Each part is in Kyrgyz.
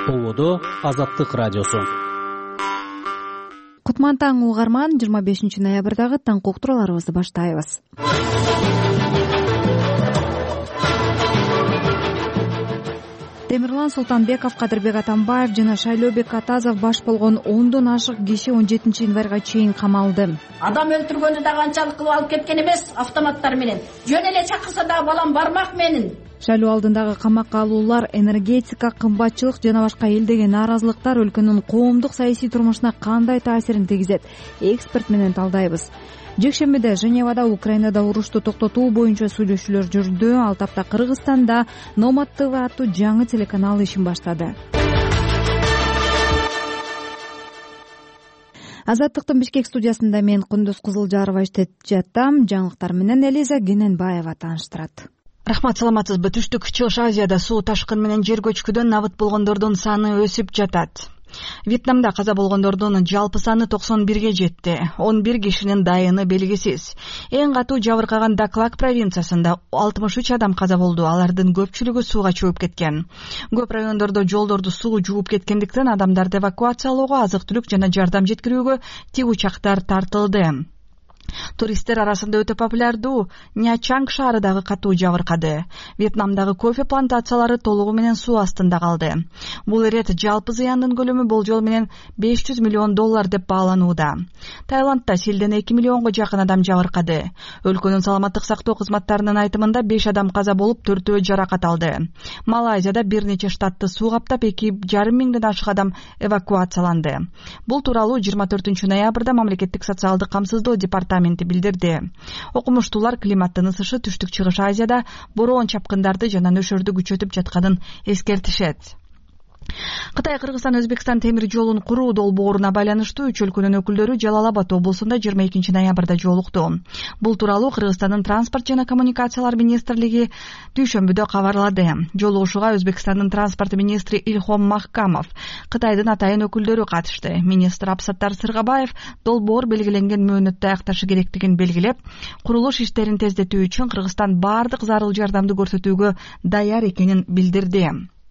Болоодо Азаттык радиосу. Кутман таң угарман, 25 ноябрдагы таң уктураларыбызды баштайбыз. Темирлан Султанбеков, Кадырбек Атамбаев жана Шайлообек Атазов баш болгон 10дон ашык киши 17 январга чейин камалды. Адам өлтүргөнү да канчалык кылып алып кеткен эмес, автоматтар менен. Жөн эле чакырса да балам бармак менин. Шайлоо алдындагы камакка алуулар, энергетика, кымбатчылык жана башка элдеген нааразылыктар өлкөнүн коомдук саясий турмушуна кандай таасирин тийгизет? Эксперт менен талдайбыз. Жекшембиде Женевада Украинада урушту токтотуу боюнча сүйлөшүүлөр жүрдү. Ал тапта Кыргызстанда Nomad TV аттуу жаңы телеканал ишин баштады. Азаттыктын Бишкек студиясында мен Кундуз Кызылжарова иштеп жатам. Жаңылыктар менен Элиза Гененбаева тааныштырат. Рахмат, саламатсызбы. Түштүк Чыгыш Азияда суу ташкын менен жер көчкүдөн набыт болгондордун саны өсүп жатат. Вьетнамда каза болгондордун жалпы саны 91ге жетти. 11 кишинин дайыны белгисиз. Эң катуу жабыркаган Даклак провинциясында 63 адам каза болду. Алардын көпчүлүгү сууга чөгүп кеткен. Көп райондордо жолдорду суу жууп кеткендиктен адамдарды эвакуациялоого, азык-түлүк жана жардам жеткирүүгө тик учактар тартылды. Туристтер арасында өтө популярдуу Нячанг шаары дагы катуу жабыркады. Вьетнамдагы кофе плантациялары толугу менен суу астында калды. Бул ирет жалпы зыяндын көлөмү болжол менен $500 миллион деп бааланууда. Таиландда селден 2 миллионго жакын адам жабыркады. Өлкөнүн саламаттык сактоо кызматтарынын айтымында 5 адам каза болуп, 4-өө жаракат алды. Малайзияда бир нече штатты суу каптап, 2,5 миңден ашык адам эвакуацияланды. Бул тууралуу 24 ноябрда мамлекеттик социалдык камсыздоо департаменти билдирди. Окумуштуулар климаттын ысышы Түштүк Чыгыш Азияда бороон чапкындарды жана нөшөрдү күчөтүп жатканын эскертишет. Кытай Кыргызстан Өзбекстан темир жолун куруу долбооруна байланыштуу үч өлкөнүн өкүлдөрү Жалал Абад облусунда 22 ноябрда жолукту. Бул тууралуу Кыргызстандын транспорт жана коммуникациялар министрлиги дүйшөмбүдө кабарлады. Жолугушууга Өзбекстандын транспорт министри Илхом Махкамов, Кытайдын атайын өкүлдөрү катышты. Министр Абсаттар Сыргабаев долбоор белгиленген мөөнөттө аякташы керектигин белгилеп, курулуш иштерин тездетүү үчүн Кыргызстан баардык зарыл жардамды көрсөтүүгө даяр экенин билдирди.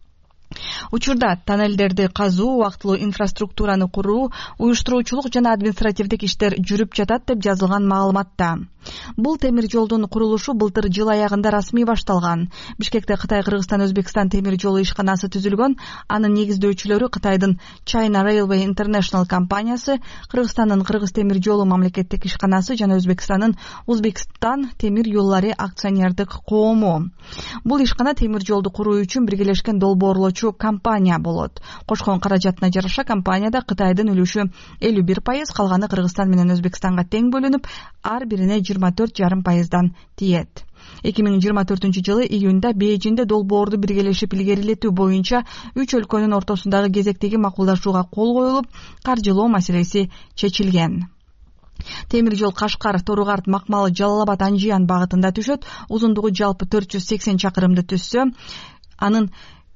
Учурда тоннелдерди казуу, убактылуу инфраструктураны куруу, уюштуруучулук жана административдик иштер жүрүп жатат деп жазылган маалыматта. Бул темир жолдун курулушу былтыр жыл аягында расмий башталган. Бишкекте Кытай-Кыргызстан Өзбекстан темир жолу ишканасы түзүлгөн. Анын негиздөөчүлөрү Кытайдын China Railway International компаниясы, Кыргызстандын Кыргыз темир жолу мамлекеттик ишканасы жана Өзбекстандын Узбекстан темир жоллары акционердик коому. Бул ишкана темир жолду куруу үчүн биргелешкен долбоорлоочу компания болот. Кошкон каражатына жараша компанияда Кытайдын үлүшү 51%, калганы Кыргызстан менен Өзбекстанга тең бөлүнүп, ар бирине 24,5%дан тиет. 2024 жылы июнда Бейжиңде долбоорду биргелешип илгерилетүү боюнча үч өлкөнүн ортосундагы кезектеги макулдашууга кол коюлуп, каржылоо маселеси чечилген. Темир жол Кашкар, Торугарт, Макмалы, Жалал Абад, Анжиян багытында түшөт. Узундугу жалпы 480 чакырымды түзсө, анын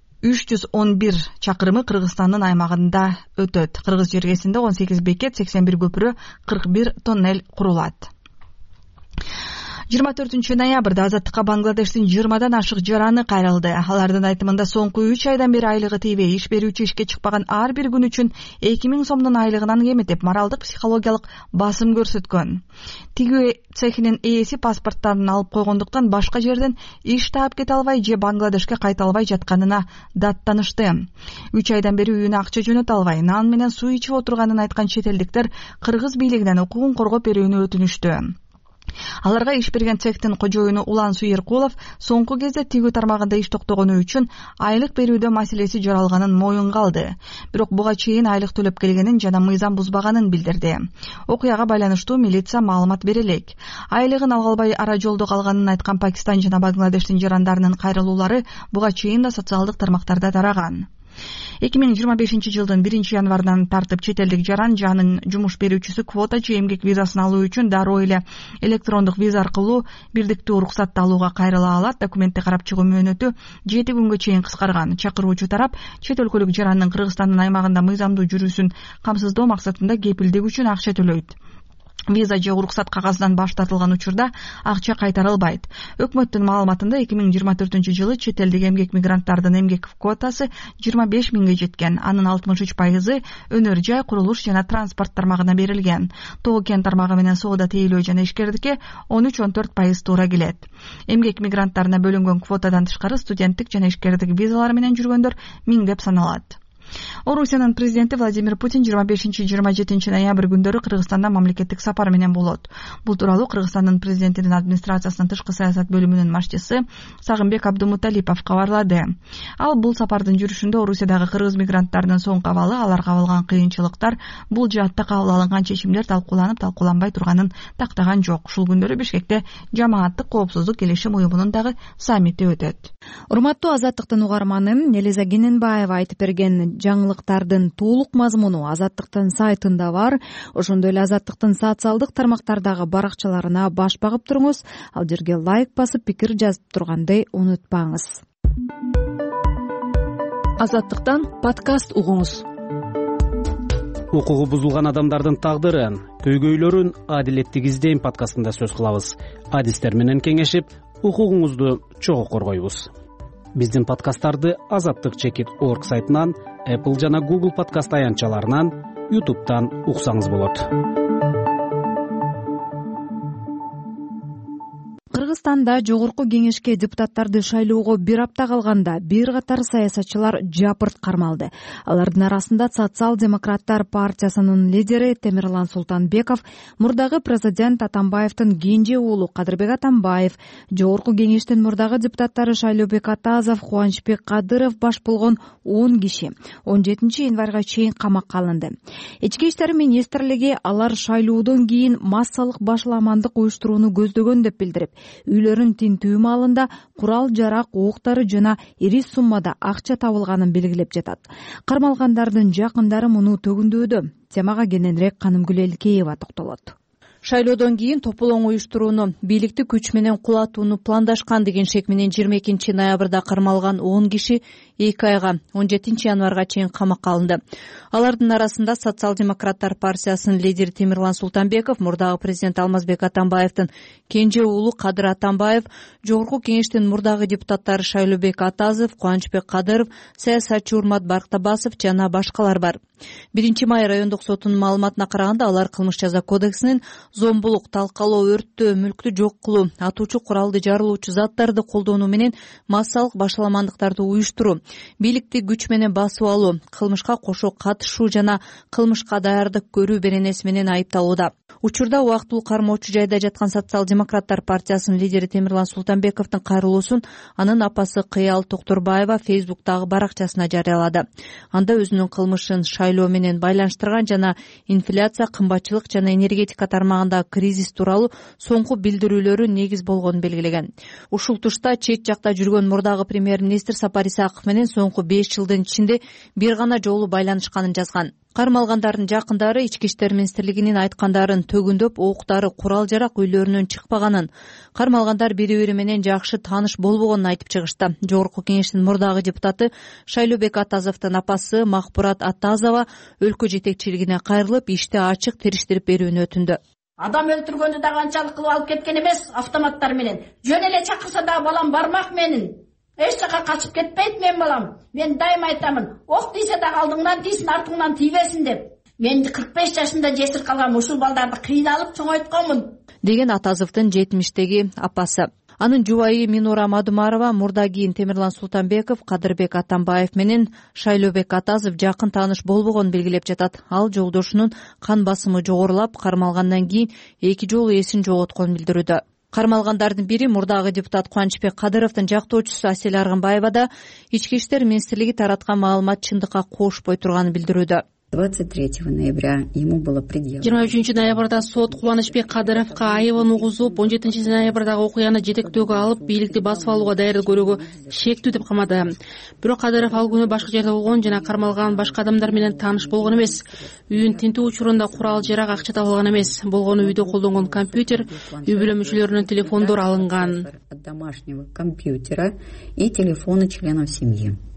311 чакырымы Кыргызстандын аймагында өтөт. Кыргыз жергесинде 18 бекет, 81 көпүрө, 41 тоннель курулат. 24 ноябрда Азаттыкка Бангладештин 20дан ашык жараны кайрылды. Алардын айтымында соңку 3 айдан бери айлыгы тийбей иш берүүчү ишке чыкпаган ар бир күн үчүн 2000 сомдун айлыгынан кем моралдык психологиялык басым көрсөткөн. Тигүү цехинин ээси паспорттарын алып койгондуктан башка жерден иш таап кете албай же Бангладешке кайта албай жатканына даттанышты. 3 айдан бери үйүнө акча жөнөтө албай, нан менен суу ичип отурганын айткан чет элдиктер кыргыз бийлигинен укугун коргоп берүүнү өтүнүштү. Аларга иш берген цехтин кожоюну Улан Суйеркулов соңку кезде тигүү тармагында иш токтогону үчүн айлык берүүдө маселеси жаралганын моюнга алды. Бирок буга чейин айлык төлөп келгенин жана мыйзам бузбаганын билдирди. Окуяга байланыштуу милиция маалымат бере элек. Айлыгын ала албай ара жолдо калганын айткан Пакистан жана Бангладештин жарандарынын кайрылуулары буга чейин да социалдык тармактарда тараган. 2025 жылдын 1 январынан тартып чет элдик жаран жанын жумуш берүүчүсү квотачы эмгек визасын алуу үчүн дароо эле электрондук виза аркылуу бирдиктүү уруксатты алууга кайрыла алат. Документти карап чыгуу мөөнөтү 7 күнгө чейин кыскарган. Чакыруучу тарап чет өлкөлүк жарандын Кыргызстандын аймагында мыйзамдуу жүрүүсүн камсыздоо максатында кепилдик үчүн акча төлөйт. виза же уруксат кагазынан баш тартылган учурда акча кайтарылбайт. Өкмөттүн маалыматында 2024 жылы чет элдик эмгек мигранттардын эмгек квотасы 25 миңге жеткен. Анын 63% өнөр жай, курулуш жана транспорт тармагына берилген. Тоо кен тармагы менен соода тейлөө жана ишкерликке 13-14% туура келет. Эмгек мигранттарына бөлүнгөн квотадан тышкары студенттик жана ишкерлик визалары менен жүргөндөр миңдеп саналат. Орусиянын президенти Владимир Путин 25-27 ноябрь күндөрү Кыргызстанда мамлекеттик сапар менен болот. Бул тууралуу Кыргызстандын президентинин администрациясынын тышкы саясат бөлүмүнүн башчысы Сагынбек Абдумуталипов кабарлады. Ал бул сапардын жүрүшүндө Орусиядагы кыргыз мигранттарынын соң кабалы, аларга болгон кыйынчылыктар, бул жаатта кабыл алынган чечимдер талкууланбай турганын тактаган жок. Ушул күндөрү Бишкекте жамааттык коопсуздук келишим уюмунун дагы саммити өтөт. Урматтуу Азаттыктын угарманы, Элиза Кененбаева айтып берген жаңылыктардын толук мазмуну Азаттыктын сайтында бар. Ошондой эле Азаттыктын социалдык тармактардагы баракчаларына баш багып туруңуз. Ал жерге лайк басып, пикир жазып турганды унутпаңыз. Азаттыктан подкаст угуңуз. Укугу бузулган адамдардын тагдырын, көйгөйлөрүн адилеттик издейм подкастында сөз кылабыз. Адистер менен кеңешип, укугуңузду чогуу коргойбуз. Биздин подкасттарды azattik.org сайтынан, Apple жана Google подкаст аянтчаларынан, YouTube'дан уксаңыз болот. Кыргызстанда жогорку кеңешке депутаттарды шайлоого бир апта калганда бир катар саясатчылар жапырт кармалды. Алардын арасында Социал-демократтар партиясынын лидери Темирлан Султанбеков, мурдагы президент Атамбаевдин кенже уулу Кадырбек Атамбаев, жогорку кеңештин мурдагы депутаттары Шайлообек Атазов, Кубанычбек Кадыров баш болгон 10 киши 17 январга чейин камакка алынды. Ички иштер министрлиги алар шайлоодон кийин массалык башаламандык уюштурууну көздөгөн деп билдирип, үйлөрүн тинтүү маалында курал-жарак, октары жана ири суммада акча табылганын белгилеп жатат. Кармалгандардын жакындары муну төгүндөдө. Темага кененирээк Канымгүл Элкеева токтолот. Шайлоодон кийин тополоң уюштурууну, бийликти күч менен кулатууну пландашкан деген шек менен 22 ноябрда кармалган 10 киши 2 айга 17 январга чейин камакка алынды. Алардын арасында Социал-демократтар партиясынын лидери Темирлан Султанбеков, мурдагы президент Алмазбек Атамбаевдин кенже уулу Кадыр Атамбаев, жогорку кеңештин мурдагы депутаттары Шайлообек Атазов, Кубанычбек Кадыров, саясатчы Урмат Барктабасов жана башкалар бар. 1 май райондук сотунун маалыматына караганда, алар кылмыш жаза кодексинин зомбулук, талкалоо, өрттөө, мүлктү жок кылуу, атуучу куралды жарылуучу заттарды колдонуу менен массалык башаламандыктарды уюштуруу, бийликти күч менен басып алуу, кылмышка кошо катышуу жана кылмышка даярдык көрүү беренеси менен айыпталууда. Учурда убактылуу кармоочу жайда жаткан Социал-демократтар партиясынын лидери Темирлан Султанбековдун кайрылуусун анын апасы Кыял Токтурбаева Фейсбуктагы баракчасына жарыялады. Анда өзүнүн кылмышын шайлоо менен байланыштырган жана инфляция, кымбатчылык жана энергетика тармагындагы кризис тууралуу соңку билдирүүлөрү негиз болгонун белгилеген. Ушул тушта чет жакта жүргөн мурдагы премьер-министр Сапар Исаков менен соңку 5 жылдын ичинде бир гана жолу байланышканын жазган. Кармалгандардын жакындары Ички иштер министрлигинин айткандарын төгүндөп, октары, курал-жарак үйлөрүнөн чыкпаганын, кармалгандар бири-бири менен жакшы тааныш болбогонун айтып чыгышты. Жогорку кеңештин мурдагы депутаты Шайлообек Атазовдун апасы Махпурат Атазова өлкө жетекчилигине кайрылып, ишти ачык териштирип берүүнү өтүндү. Адам өлтүргөндү да канчалык кылып алып кеткен эмес, автоматтар менен. Жөн эле чакырса да балам бармак менин. Эч жака качып кетпейт мен балам. Мен дайым айтамын, ок тийсе да алдыңдан тийсин, артыңдан тийбесин деп. Мен 45 жашында жесир калгам, ушул балдарды кыйналып чоңойтконмун, деген Атазовдун 70-теги апасы. Анын жубайы Минура Мадумарова мурда кийин Темирлан Султанбеков, Кадырбек Атамбаев менен Шайлообек Атазов жакын тааныш болбогонун белгилеп жатат. Ал жолдошунун кан басымы жогорулап, кармалгандан кийин 2 жолу эсин жоготконун билдирүүдө. Кармалгандардын бири мурдагы депутат Кубанычбек Кадыровдун жактоочусу Асель Аргынбаева да Ички иштер министрлиги тараткан маалымат чындыкка кошпой турганын билдирүүдө. 23 ноября ему было предъявлено. 23 ноябрда сот Кубанычбек Кадыровго айыбын угузуп, 17 ноябрдагы окуяны жетектөөгө алып, бийликти басып алууга даярдык көрүүгө шектүү деп камады. Бирок Кадыров ал күнү башка жерде болгон жана кармалган башка адамдар менен тааныш болгон эмес. Үйүн тинтүү учурунда курал-жарак, акча табылган эмес. Болгону үйдө колдонгон компьютер, үй бүлө мүчөлөрүнүн телефондору алынган. От домашнего компьютера и телефона членов семьи.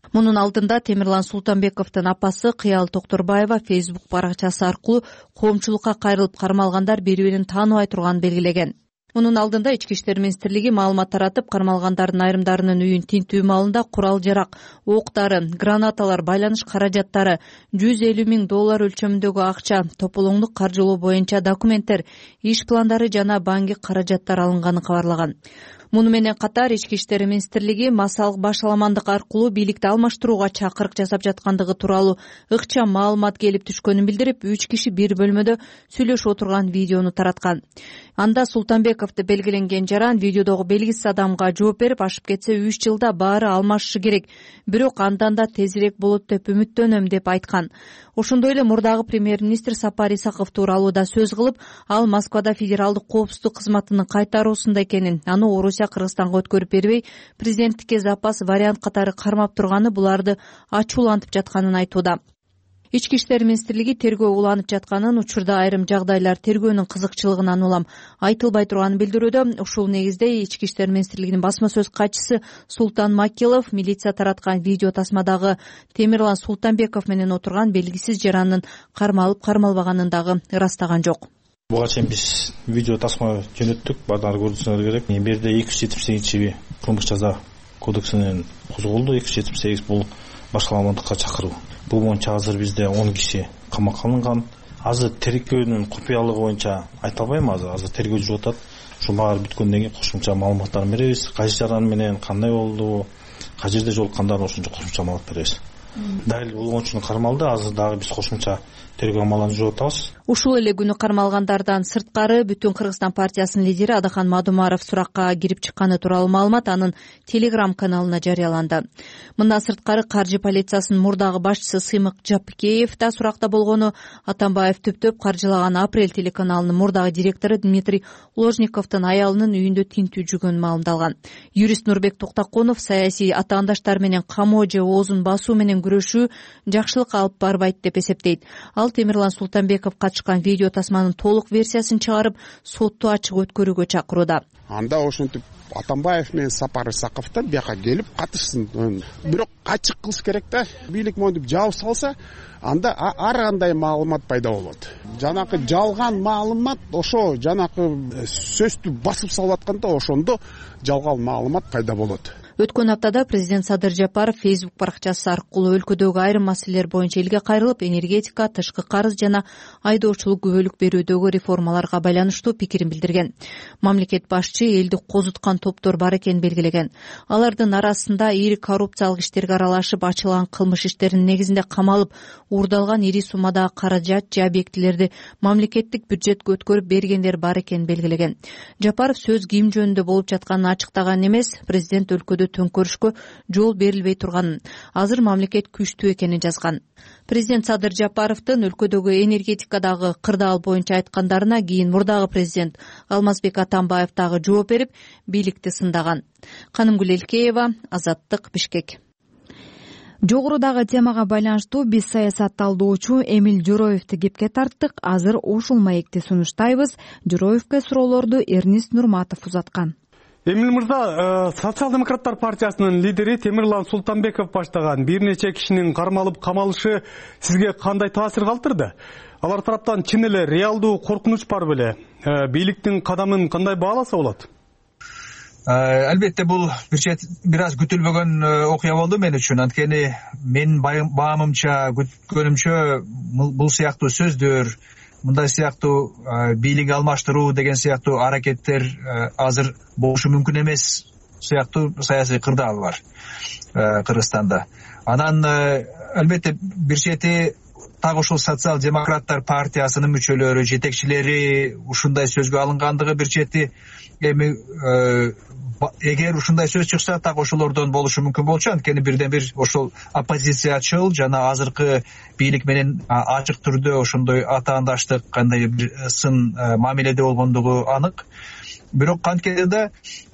Мунун алдында Темирлан Султанбековдун апасы Кыял Токторбаева Facebook баракчасы аркылуу коомчулукка кайрылып кармалгандар бири бирин тааныбай турганын белгилеген. Мунун алдында Ички иштер министрлиги маалымат таратып, кармалгандардын айрымдарынын үйүн тинтүү маалында курал-жарак, оок-дары, гранаталар, байланыш каражаттары, $150,000 өлчөмүндөгү акча, тополоңдук каржылоо боюнча документтер, иш пландары жана банк каражаттар алынганын кабарлаган. Муну менен катар Ички иштер министрлиги массалык башаламандык аркылуу бийликти алмаштырууга чакырык жасап жаткандыгы тууралуу ыкчам маалымат келип түшкөнүн билдирип, 3 киши бир бөлмөдө сүйлөшүп отурган видеону тараткан. Анда Султанбековду белгиленген жаран видеодогу белгисиз адамга жооп берип, ашып кетсе 3 жылда баары алмашышы керек, бирок андан да тезирээк болот деп үмүттөнөм деп айткан. Ошондой эле мурдагы премьер-министр Сапар Исаков тууралуу да сөз кылып, ал Москвада федералдык коопсуздук кызматынын кайтаруусунда экенин, аны Орусия Кыргызстанга өткөрүп бербей, президенттикке запас вариант катары кармап турганы буларды ачуулантып жатканын айтууда. Ички иштер министрлиги тергөө уланып жатканын, учурда айрым жагдайлар тергөөнүн кызыкчылыгынан улам айтылбай турганын билдирүүдө. Ушул негизде Ички иштер министрлигинин басма сөз катчысы Султан Макилов милиция тараткан видео тасмадагы Темирлан Султанбеков менен отурган белгисиз жарандын кармалып кармалбаганын дагы ырастаган жок. Буга чейин биз видео тасма жөнөттүк, баардыгы көрүшүңөр керек. Бу жерде 278 кылмыш жаза кодексинен козголду. 278 бул башаламандыкка чакыруу. Бул боюнча азыр бизде 10 киши камакка алынган. Азыр тергөөнүн купуялыгы боюнча айта албайм, азыр тергөө жүрүп атат. Ушул баары бүткөндөн кийин кошумча маалыматтарын беребиз. Кайсы жаран менен кандай болду, кай жерде жолуккандарын ошончо кошумча маалымат беребиз. Дайыл болгон кармалды, азыр дагы биз кошумча тергөө амалын жүрүп атабыз. Ушул эле күнү кармалгандардан сырткары Бүтүн Кыргызстан партиясынын лидери Адахан Мадумаров суракка кирип чыкканы тууралуу маалымат анын Telegram каналына жарыяланды. Мындан сырткары каржы полициясынын мурдагы башчысы Сыймык Жапкеев да суракта болгону, Атамбаев түптөп каржылаган Апрель телеканалынын мурдагы директору Дмитрий Ложниковдун аялынын үйүндө тинтүү жүргөнү маалымдалган. Юрист Нурбек Токтаконов саясий атаандаштар менен камоо же оозун басуу менен күрөшүү жакшылык алып барбайт деп эсептейт. Ал Темирлан Султанбеков катышкан видео тасманын толук версиясын чыгарып, сотту ачык өткөрүүгө чакырууда. Анда ошентип Атамбаев менен Сапар Исаковдор бияка келип катышсын. Бирок ачык кылыш керек да. Бийлик монтип жабып салса, анда ар кандай маалымат пайда болот. Жанакы жалган маалымат, ошо жанакы сөздү басып салып атканда ошондо жалган маалымат пайда болот. Өткөн аптада президент Садыр Жапаров Facebook баракчасы аркылуу өлкөдөгү айрым маселелер боюнча элге кайрылып, энергетика, тышкы карыз жана айдоочулук күбөлүк берүүдөгү реформаларга байланыштуу пикирин билдирген. Мамлекет башчы элди козуткан топтор бар экенин белгилеген. Алардын арасында ири коррупциялык иштерге аралашып, ачылган кылмыш иштеринин негизинде камалып, уурдалган ири суммадагы каражат же объектилерди мамлекеттик бюджетке өткөрүп бергендер бар экенин белгилеген. Жапаров сөз ким жөнүндө болуп жатканын ачыктаган эмес, президент өлкөдө төңкөрүшкө жол берилбей турганын, азыр мамлекет күчтүү экенин жазган. Президент Садыр Жапаровдун өлкөдөгү энергетикадагы кырдаал боюнча айткандарына кийин мурдагы президент Алмазбек Атамбаев дагы жооп берип, бийликти сындаган. Канымгүл Элкеева, Азаттык, Бишкек. Жогорудагы темага байланыштуу биз саясатталдоочу Эмил Жороевди кепке тарттык. Азыр ушул маекти сунуштайбыз. Жороевге суроолорду Эрнист Нурматов узаткан. Эмил мырза, Социал-демократтар партиясынын лидери Темирлан Султанбеков баштаган бир нече кишинин кармалып камалышы сизге кандай таасир калтырды? Алар тараптан чын эле реалдуу коркунуч бар беле? Бийликтин кадамын кандай бааласа болот? Албетте бул бир аз күтүлбөгөн окуя болду мен үчүн. Анткени мен баамымча, күткөнүмчө бул сыяктуу сөздөр, мындай сыяктуу бийлик алмаштыруу деген сыяктуу аракеттер азыр болушу мүмкүн эмес сыяктуу саясий кырдаал бар Кыргызстанда. Анан албетте бир чети так ушул Социал-демократтар партиясынын мүчөлөрү, жетекчилери ушундай сөзгө алынгандыгы бир чети. Эми эгер ушундай сөз чыкса, так ошолордон болушу мүмкүн болчу. Анткени бирден бир ошол оппозициячыл жана азыркы бийлик менен ачык түрдө ошондой атаандаштык, кандай бир сын мамиледе болгондугу анык. Бирок канткени да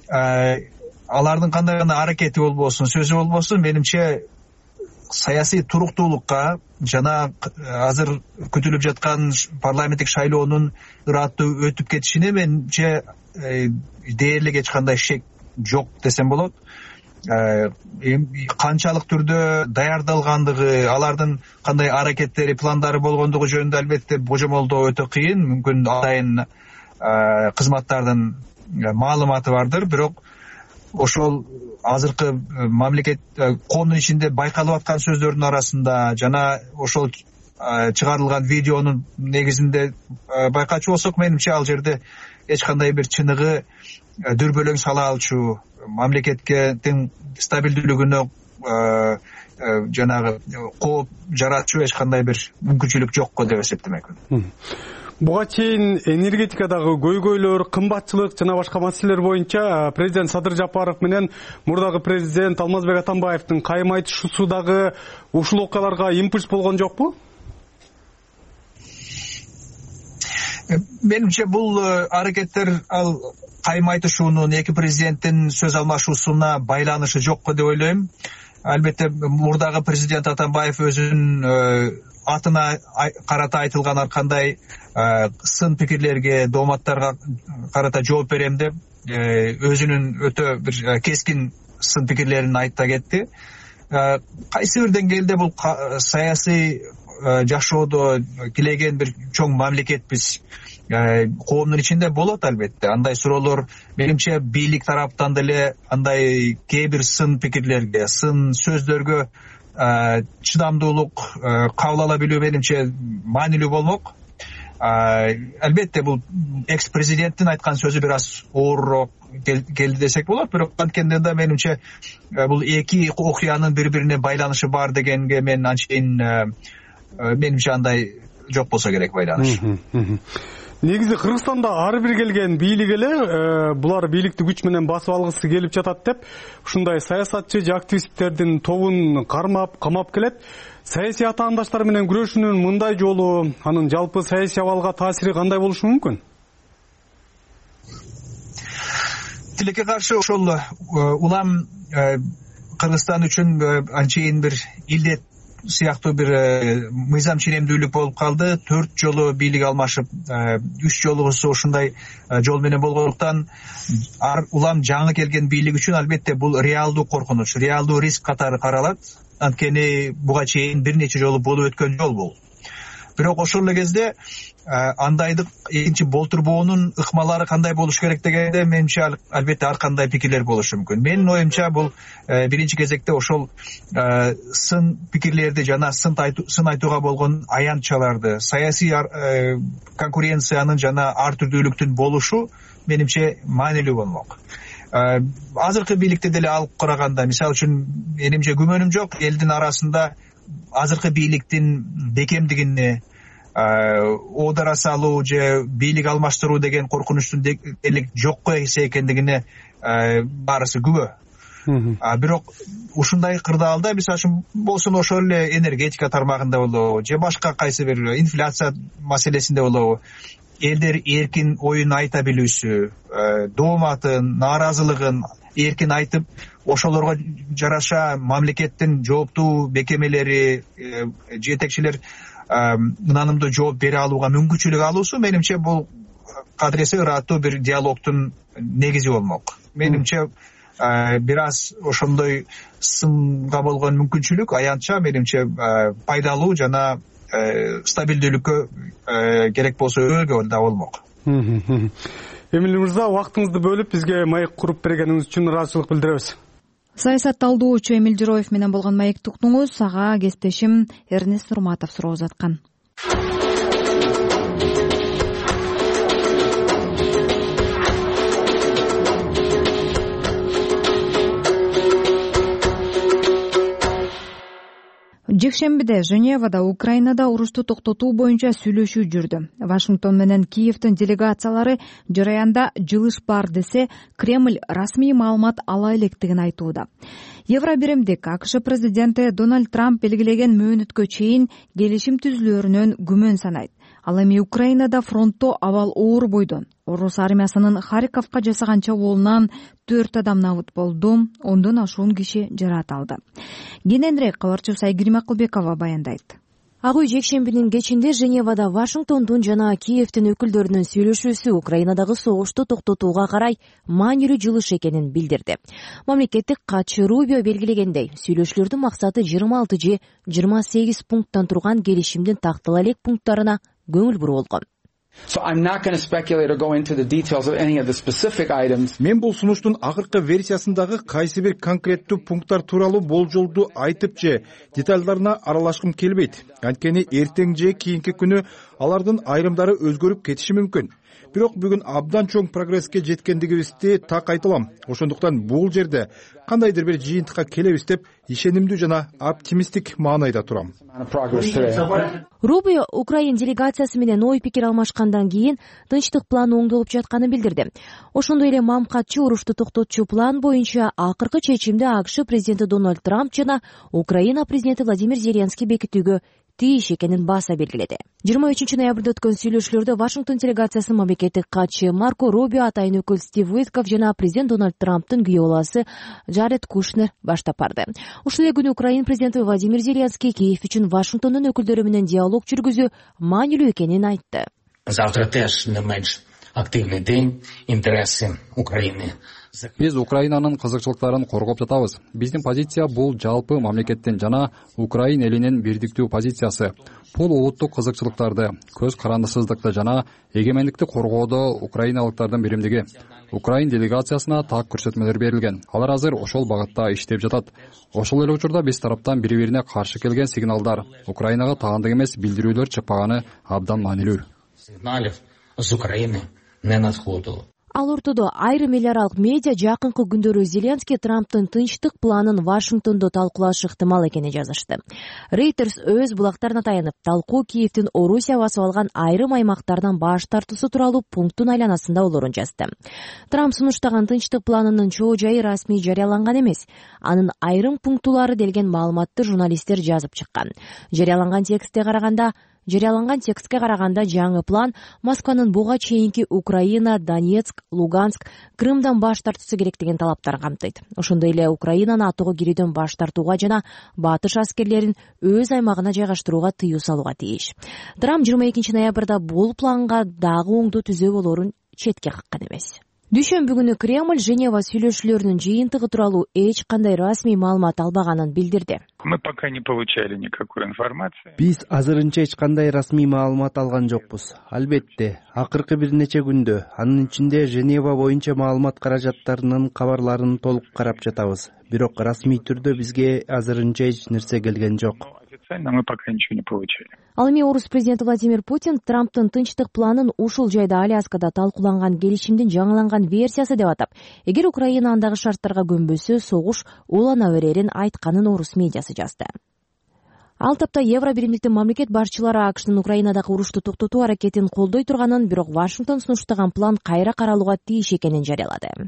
алардын кандай гана аракети болбосун, сөзү болбосун, менимче саясий туруктуулукка жана азыр күтүлүп жаткан парламенттик шайлоонун ыраттуу өтүп кетишине менимче дээрлик эч кандай шек жок десем болот. канчалык түрдө даярдалгандыгы, алардын кандай аракеттери, пландары болгондугу жөнүндө албетте божомолдоо өтө кыйын. Мүмкүн атайын кызматтардын маалыматы бардыр, бирок ошол азыркы мамлекет коомдун ичинде байкалып аткан сөздөрдүн арасында жана ошол чыгарылган видеонун негизинде байкачу болсок, менимче ал жерде эч кандай бир чыныгы дүрбөлөң сала алчу, мамлекетке тең стабилдүүлүгүнө жанагы кооп жаратчу эч кандай бир мүмкүнчүлүк жокко деп эсептемекмин. Буга чейин энергетикадагы көйгөйлөр, кымбатчылык жана башка маселелер боюнча президент Садыр Жапаров менен мурдагы президент Алмазбек Атамбаевдин кайым айтышуусу дагы ушул окуяларга импульс болгон жокпу? Менимче бул аракеттер ал кайым айтышуунун эки президенттин сөз алмашуусуна байланышы жокко деп ойлойм. Албетте мурдагы президент Атамбаев өзүнүн атына карата айтылган ар кандай сын пикирлерге, дооматтарга карата жооп берем деп өзүнүн өтө бир кескин сын пикирлерин айта кетти. Кайсы бир деңгээлде бул саясий жашоодо килеген бир чоң мамлекетпиз. Коомдун ичинде болот албетте. Андай суроолор менимче бийлик тараптан деле андай кээ бир сын пикирлерге, сын сөздөргө чыдамдуулук кабыл ала билүү менимче маанилүү болмок. Албетте бул экс президенттин айткан сөзү бир аз оорураак келди десек болот, бирок анткенде да менимче бул эки окуянын бири-бирине байланышы бар дегенге мен анчейин менимче андай жок болсо керек байланыш. Негизи Кыргызстанда ар бир келген бийлик эле булар бийликти күч менен басып алгысы келип жатат деп ушундай саясатчы же активисттердин тобун кармап, камап келет. Саясий атаандаштар менен күрөшүүнүн мындай жолу анын жалпы саясий абалга таасири кандай болушу мүмкүн? Тилекке каршы ошол улам Кыргызстан үчүн анчейин бир илдет сыяктуу бир мыйзам ченемдүүлүк болуп калды. 4 жолу бийлик алмашып, 3 жолуусу ушундай жол менен болгондуктан улам жаңы келген бийлик үчүн албетте бул реалдуу коркунуч, реалдуу риск катары каралат. Анткени буга чейин бир нече жолу болуп өткөн жол бул. Бирок ошол эле кезде андайдык экинчи болтурбоонун ыкмалары кандай болуш керек дегенде менимче албетте ар кандай пикирлер болушу мүмкүн. Менин оюмча бул биринчи кезекте ошол сын пикирлерди жана сын айтууга болгон аянтчаларды, саясий конкуренциянын жана ар түрдүүлүктүн болушу менимче маанилүү болмок. Азыркы бийликте деле алып караганда, мисалы үчүн менимче күмөнүм жок, элдин арасында азыркы бийликтин бекемдигине оодара салуу же бийлик алмаштыруу деген коркунучтун делик жокко эсе экендигине баарысы күбө. Бирок ушундай кырдаалда мисалы үчүн болсун ошол эле энергетика тармагында болобу же башка кайсы бир инфляция маселесинде болобу, элдер эркин оюн айта билүүсү, дооматын, нааразылыгын эркин айтып, ошолорго жараша мамлекеттин жооптуу бекемелери, жетекчилер ынанымдуу жооп бере алууга мүмкүнчүлүк алуусу менимче бул кадыресе ыраттуу бир диалогдун негизи болмок. Менимче бир аз ошондой сынга болгон мүмкүнчүлүк аянтча менимче пайдалуу жана стабилдүүлүккө керек болсо өбөлгө да болмок. Эмиль мырза, убактыңызды бөлүп бизге маек куруп бергениңиз үчүн ыраазычылык билдиребиз. Саясат талдоочу Эмиль Жыроев менен болгон маекти уктуңуз. Ага кесиптешим Эрнест Нурматов суроо узаткан. Жекшембиде Женевада Украинада урушту токтотуу боюнча сүйлөшүү жүрдү. Вашингтон менен Киевдин делегациялары жараянда жылыш бар десе, Кремль расмий маалымат ала электигин айтууда. Евробиримдик АКШ президенти Дональд Трамп белгилеген мөөнөткө чейин келишим түзүлөрүнөн күмөн санайт. Ал эми Украинада фронтто абал оор бойдон. Орус армиясынын Харьковка жасаган чабуулунан 4 адам набыт болду, 10дон ашуун киши жаракат алды. Кененирээк кабарчыбыз Айгерим Акылбекова баяндайт. Ак үй жекшембинин кечинде Женевада Вашингтондун жана Киевдин өкүлдөрүнүн сүйлөшүүсү Украинадагы согушту токтотууга карай маанилүү жылыш экенин билдирди. Мамлекеттик катчы Рубио белгилегендей, сүйлөшүүлөрдүн максаты 26 же 28 пункттан турган келишимдин тактала элек пункттарына көңүл буруу болгон. Мен бул сунуштун акыркы версиясындагы кайсы бир конкреттүү пункттар тууралуу болжолду айтып же детальдарына аралашкым келбейт. Анткени эртең же кийинки күнү алардын айрымдары өзгөрүп кетиши мүмкүн. Бирок бүгүн абдан чоң прогресске жеткендигибизди так айта алам. Ошондуктан бул жерде кандайдыр бир жыйынтыкка келебиз деп ишенимдүү жана оптимисттик маанайда турам. Рубио Украин делегациясы менен ой пикир алмашкандан кийин тынчтык планы оңдолуп жатканын билдирди. Ошондой эле мамкатчы урушту токтотчу план боюнча акыркы чечимди АКШ президенти Дональд Трамп жана Украина президенти Владимир Зеленский бекитүүгө тийиш экенин баса белгиледи. 23 ноябрда өткөн сүйлөшүүлөрдө Вашингтон делегациясынын мамлекеттик катчы Марко Рубио, атайын өкүл Стив Уитков жана президент Дональд Трамптын күйөө баласы Джаред Кушнер баштап барды. Ушул эле күнү Украина президенти Владимир Зеленский Киев үчүн Вашингтондун өкүлдөрү менен диалог жүргүзүү маанилүү экенин айтты. Завтра теж не менш активный день, интересы Украины. Биз Украинанын кызыкчылыктарын коргоп жатабыз. Биздин позиция бул жалпы мамлекеттин жана Украин элинин бирдиктүү позициясы. Бул улуттук кызыкчылыктарды, көз карандысыздыкты жана эгемендикти коргоодо украиналыктардын биримдиги. Украин делегациясына так көрсөтмөлөр берилген. Алар азыр ошол багытта иштеп жатат. Ошол эле учурда биз тараптан бири-бирине каршы келген сигналдар, Украинага таандык эмес билдирүүлөр чыкпаганы абдан маанилүү. Сигналов з України не надходило. Ал ортодо айрым эл аралык медиа жакынкы күндөрү Зеленский Трамптын тынчтык планын Вашингтондо талкуулашы ыктымал экенин жазышты. Reuters өз булактарына таянып, талкуу Киевдин Орусия басып алган айрым аймактардан баш тартуусу тууралуу пункттун айланасында болорун жазды. Трамп сунуштаган тынчтык планынын чоо жайы расмий жарыяланган эмес. Анын айрым пунктулары делген маалыматты журналисттер жазып чыккан. Жарыяланган текстке караганда жаңы план Москванын буга чейинки Украина, Донецк, Луганск, Крымдан баш тартуусу керек деген талаптар камтыйт. Ошондой эле Украинаны АТОго кирүүдөн баш тартууга жана батыш аскерлерин өз аймагына жайгаштырууга тыюу салууга тийиш. Трамп 22 ноябрда бул планга дагы оңдуу түзөө болорун четке каккан эмес. Дүйшөмбү күнү Кремль Женева сүйлөшүүлөрүнүн жыйынтыгы тууралуу эч кандай расмий маалымат албаганын билдирди. Мы пока не получали никакой информации. Биз азырынча эч кандай расмий маалымат алган жокпуз. Албетте, акыркы бир нече күндө анын ичинде Женева боюнча маалымат каражаттарынын кабарларын толук карап жатабыз. Бирок расмий түрдө бизге азырынча эч нерсе келген жок. Мы пока ничего не получили. Ал эми орус президенти Владимир Путин Трамптын тынчтык планын ушул жайда Аляскада талкууланган келишимдин жаңыланган версиясы деп атап, эгер Украина андагы шарттарга көнбөсө, согуш улана берерин айтканын орус медиасы жазды. Ал тапта Евробиримдиктин мамлекет башчылары АКШнын Украинадагы урушту токтотуу аракетин колдой турганын, бирок Вашингтон сунуштаган план кайра каралууга тийиш экенин жарыялады.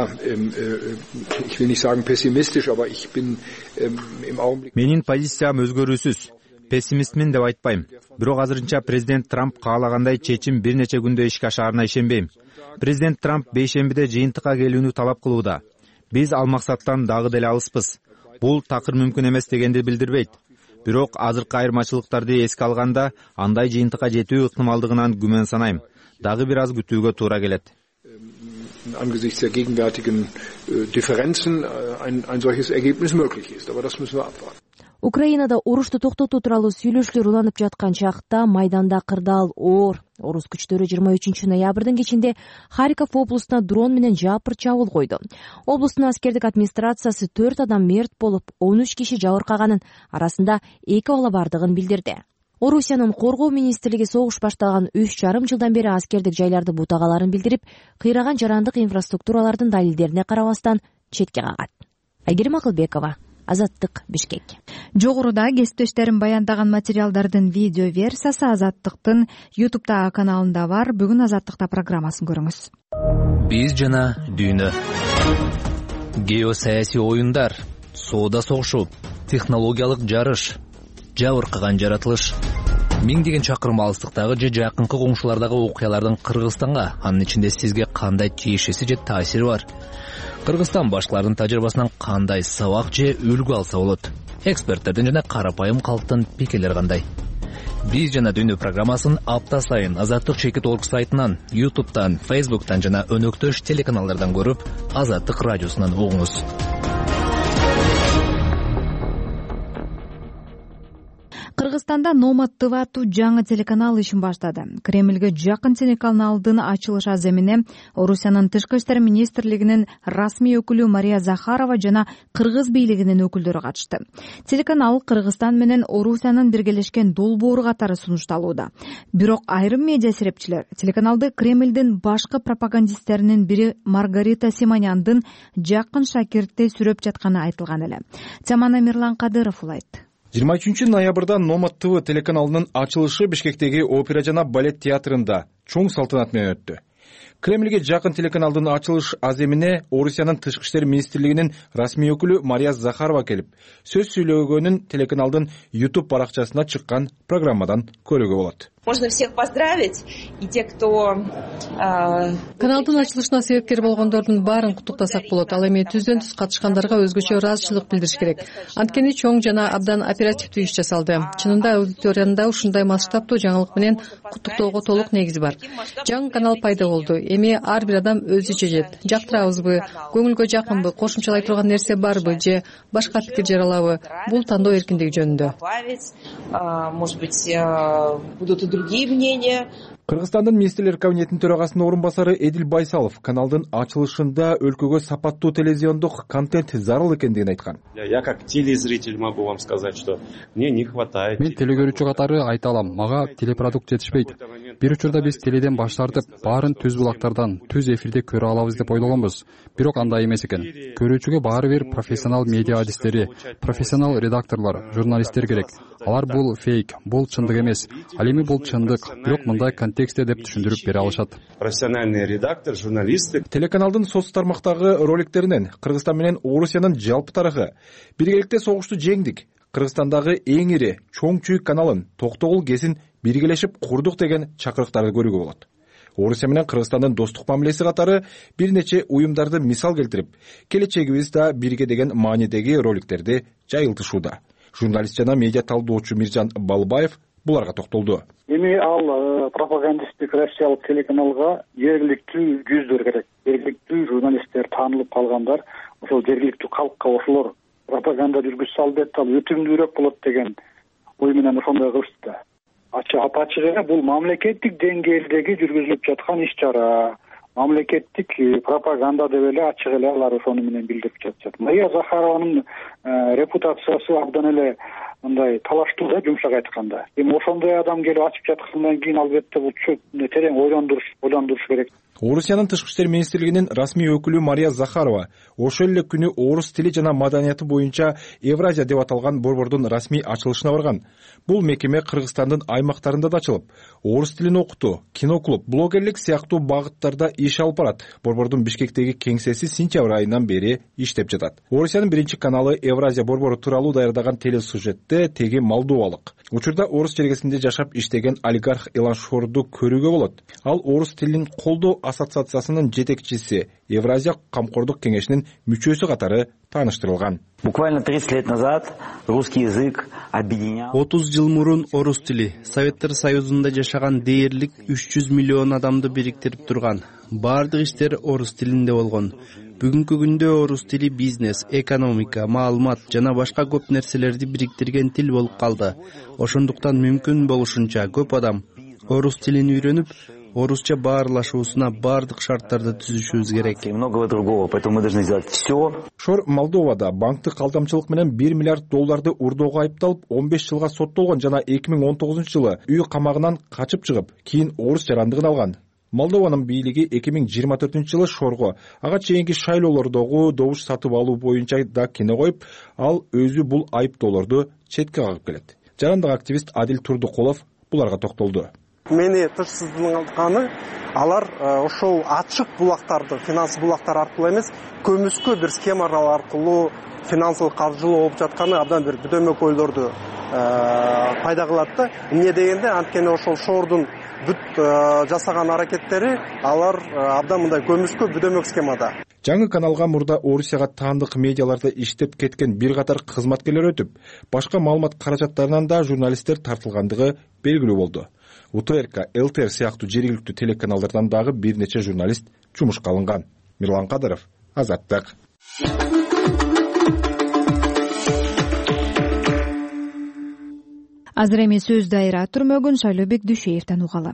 Ich will nicht sagen pessimistisch, aber ich bin im Augenblick. Менин позициям өзгөрүүсүз. Пессимистмин деп айтпайм. Бирок азырынча президент Трамп каалагандай чечим бир нече күндө ишке ашаарына ишенбейм. Президент Трамп бейшембиде жыйынтыкка келүүнү талап кылууда. Биз ал максаттан дагы деле алыспыз. Бул такыр мүмкүн эмес дегенди билдирбейт. Бирок азыркы айырмачылыктарды эске алганда андай жыйынтыкка жетүү ыктымалдыгынан күмөн санайм. Дагы бир аз күтүүгө туура келет. Angesichts der gegenwärtigen Differenzen ein solches Ergebnis möglich ist. Aber das müssen wir abwarten. Украинада урушту токтотуу тууралуу сүйлөшүүлөр уланып жаткан чакта майданда кырдаал оор. Орус күчтөрү 23 ноябрдын кечинде Харьков облусуна дрон менен жапыр чабуул койду. Облустун аскердик администрациясы 4 адам мерт болуп, 13 киши жабыркаганын, арасында 2 бала бардыгын билдирди. Орусиянын коргоо министрлиги согуш башталган 3,5 жылдан бери аскердик жайларды бутагаларын билдирип, кыйраган жарандык инфраструктуралардын далилдерине карабастан четке кагат. Айгерим Акылбекова, Азаттык, Бишкек. Жогоруда кесиптештерим баяндаган материалдардын видео версиясы Азаттыктын YouTube каналында бар. Бүгүн Азаттыкта программасын көрүңүз. Биз жана дүйнө. Геосаясий оюндар, соода согушу, технологиялык жарыш, жабыркаган жаратылыш. Миңдеген чакырым алыстыктагы же жакынкы коңшулардагы окуялардын Кыргызстанга, анын ичинде сизге кандай тиешеси же таасири бар? Кыргызстан башкалардын тажрыйбасынан кандай сабак же үлгү алса болот? Эксперттердин жана карапайым калктын пикирлери кандай? Биз жана дүйнө программасын апта сайын Азаттык чекит орг сайтынан, YouTube'дан, Facebook'tan жана өнөктөш телеканалдардан көрүп, Азаттык радиосунан угуңуз. Кыргызстанда Номад ТВ аттуу жаңы телеканал ишин баштады. Кремлге жакын телеканалдын ачылыш аземине Орусиянын Тышкы иштер министрлигинин расмий өкүлү Мария Захарова жана кыргыз бийлигинин өкүлдөрү катышты. Телеканал Кыргызстан менен Орусиянын биргелешкен долбоору катары сунушталууда. Бирок айрым медиа серепчилер телеканалды Кремлдин башкы пропагандисттеринин бири Маргарита Симоняндын жакын шакирти сүрөп жатканы айтылган эле. Теманы Мирлан Кадыров улайт. 23 ноябрда Номад ТВ телеканалынын ачылышы Бишкектеги опера жана балет театрында чоң салтанат менен өттү. Кремлге жакын телеканалдын ачылыш аземине Орусиянын Тышкы иштер министрлигинин расмий өкүлү Мария Захарова келип, сөз сүйлөгөнүн телеканалдын YouTube баракчасына чыккан программадан көрүүгө болот. Можно всех поздравить, и те, кто... Каналдын ачылышына себепкер болгондордун баарын куттуктасак болот. Ал эми түздөн түз катышкандарга өзгөчө ыраазычылык билдириш керек. Анткени чоң жана абдан оперативдүү иш жасалды. Чынында аудиторияда ушундай масштабтуу жаңылык менен куттуктоого толук негиз бар. Жаңы канал пайда болду. Эми ар бир адам өзү чечет. Жактырабызбы, көңүлгө жакынбы, кошумчалай турган нерсе барбы же башка пикир жаралабы? Бул тандоо эркиндиги жөнүндө. Может быть, будут и другие мнения. Кыргызстандын министрлер кабинетинин төрагасынын орун басары Эдил Байсалов каналдын ачылышында өлкөгө сапаттуу телевизиондук контент зарыл экендигин айткан. Я как телезритель могу вам сказать, что мне не хватает. Мен телегөрүүчү катары айта алам, мага телепродукт жетишпейт. Бир учурда биз теледен баш тартып, баарын түз булактардан, түз эфирде көрө алабыз деп ойлогонбуз. Бирок андай эмес экен. Көрүүчүгө баары бир профессионал медиа адистери, профессионал редакторлор, журналисттер керек. Алар бул фейк, бул чындык эмес. Ал эми бул чындык, бирок мындай контекстте деп түшүндүрүп бере алышат. Профессиональный редактор, журналисты. Телеканалдын соц тармактагы роликтеринен Кыргызстан менен Орусиянын жалпы тарыхы, биргеликте согушту жеңдик, Кыргызстандагы эң ири чоң чүйүк каналын Токтогул кезин биргелешип курдук деген чакырыктарды көрүүгө болот. Орусия менен Кыргызстандын достук мамилеси катары бир нече уюмдарды мисал келтирип, келечегибиз да бирге деген маанидеги роликтерди жайылтышууда. Журналист жана медиа талдоочу Миржан Балбаев буларга токтолду. Эми ал пропагандисттик россиялык телеканалга жергиликтүү жүздөр керек. Жергиликтүү журналисттер, таанылып калгандар, ошол жергиликтүү калкка ошолор пропаганда жүргүзсө албетте ал өтүмдүүрөөк болот деген ой менен ошондой кылышты. Ачык эле бул мамлекеттик деңгээлдеги жүргүзүлүп жаткан иш чара. Мамлекеттик пропаганда деп эле ачык эле алар ошону менен билдирип жатышат. Мария Захарованын репутациясы абдан эле мындай талаштуу да, жумшак айтканда. Эми ошондой адам келип ачып жаткандан кийин албетте бул терең ойлондуруш керек. Орусиянын Тышкы иштер министрлигинин расмий өкүлү Мария Захарова ошол эле күнү орус тили жана маданияты боюнча Евразия деп аталган борбордун расмий ачылышына барган. Бул мекеме Кыргызстандын аймактарында да ачылып, орус тилин окутуу, киноклуб, блогерлик сыяктуу багыттарда иш алып барат. Борбордун Бишкектеги кеңсеси сентябрь айынан бери иштеп жатат. Орусиянын биринчи каналы Евразия борбору тууралуу даярдаган телесюжетте теги молдовалык. Учурда орус жергесинде жашап иштеген олигарх Илан Шорду көрүүгө болот. Ал орус тилин колдоо ассоциациясынын жетекчиси, Евразия камкордук кеңешинин мүчөсү катары тааныштырылган. Буквально 30 лет назад русский язык объединял. 30 жыл мурун орус тили Советтер Союзунда жашаган дээрлик 300 миллион адамды бириктирип турган. Бардык иштер орус тилинде болгон. Бүгүнкү күндө орус тили бизнес, экономика, маалымат жана башка көп нерселерди бириктирген тил болуп калды. Ошондуктан мүмкүн болушунча көп адам орус тилин үйрөнүп, орусча баарлашуусуна бардык шарттарды түзүшүбүз керек. Многого другого, поэтому мы должны сделать все. Шор Молдовада банктык алдамчылык менен $1 миллиард урдоого айыпталып, 15 жылга соттолгон жана 2019 жылы үй камагынан качып чыгып, кийин орус жарандыгын алган. Молдованын бийлиги 2024 жылы Шорго ага чейинки шайлоолордогу добуш сатып алуу боюнча да кине коюп, ал өзү бул айыптоолорду четке кагып келет. Жарандык активист Адил Турдукулов буларга токтолду. Мени тынчсыздандырганы алар ошол ачык булактарды, финанс булактар аркылуу эмес, көмүскө бир схемалар аркылуу финансылык каржылоо болуп жатканы абдан бир бүдөмөк ойлорду пайда кылат да. Эмне дегенде, анткени ошол Шордун бүт жасаган аракеттери алар абдан мындай көмүскө бүдөмөк схемада. жаңы каналга мурда Орусияга таандык медиаларда иштеп кеткен бир катар кызматкерлер өтүп, башка маалымат каражаттарынан да журналисттер тартылгандыгы белгилүү болду. УТРК, ЛТР сыяктуу жергиликтүү телеканалдардан дагы бир нече журналист жумушка алынган. Мирлан Кадыров, Азаттык. Азыр эми сөз дайра түрмөгүн Шайлообек Дүйшеевден угалы.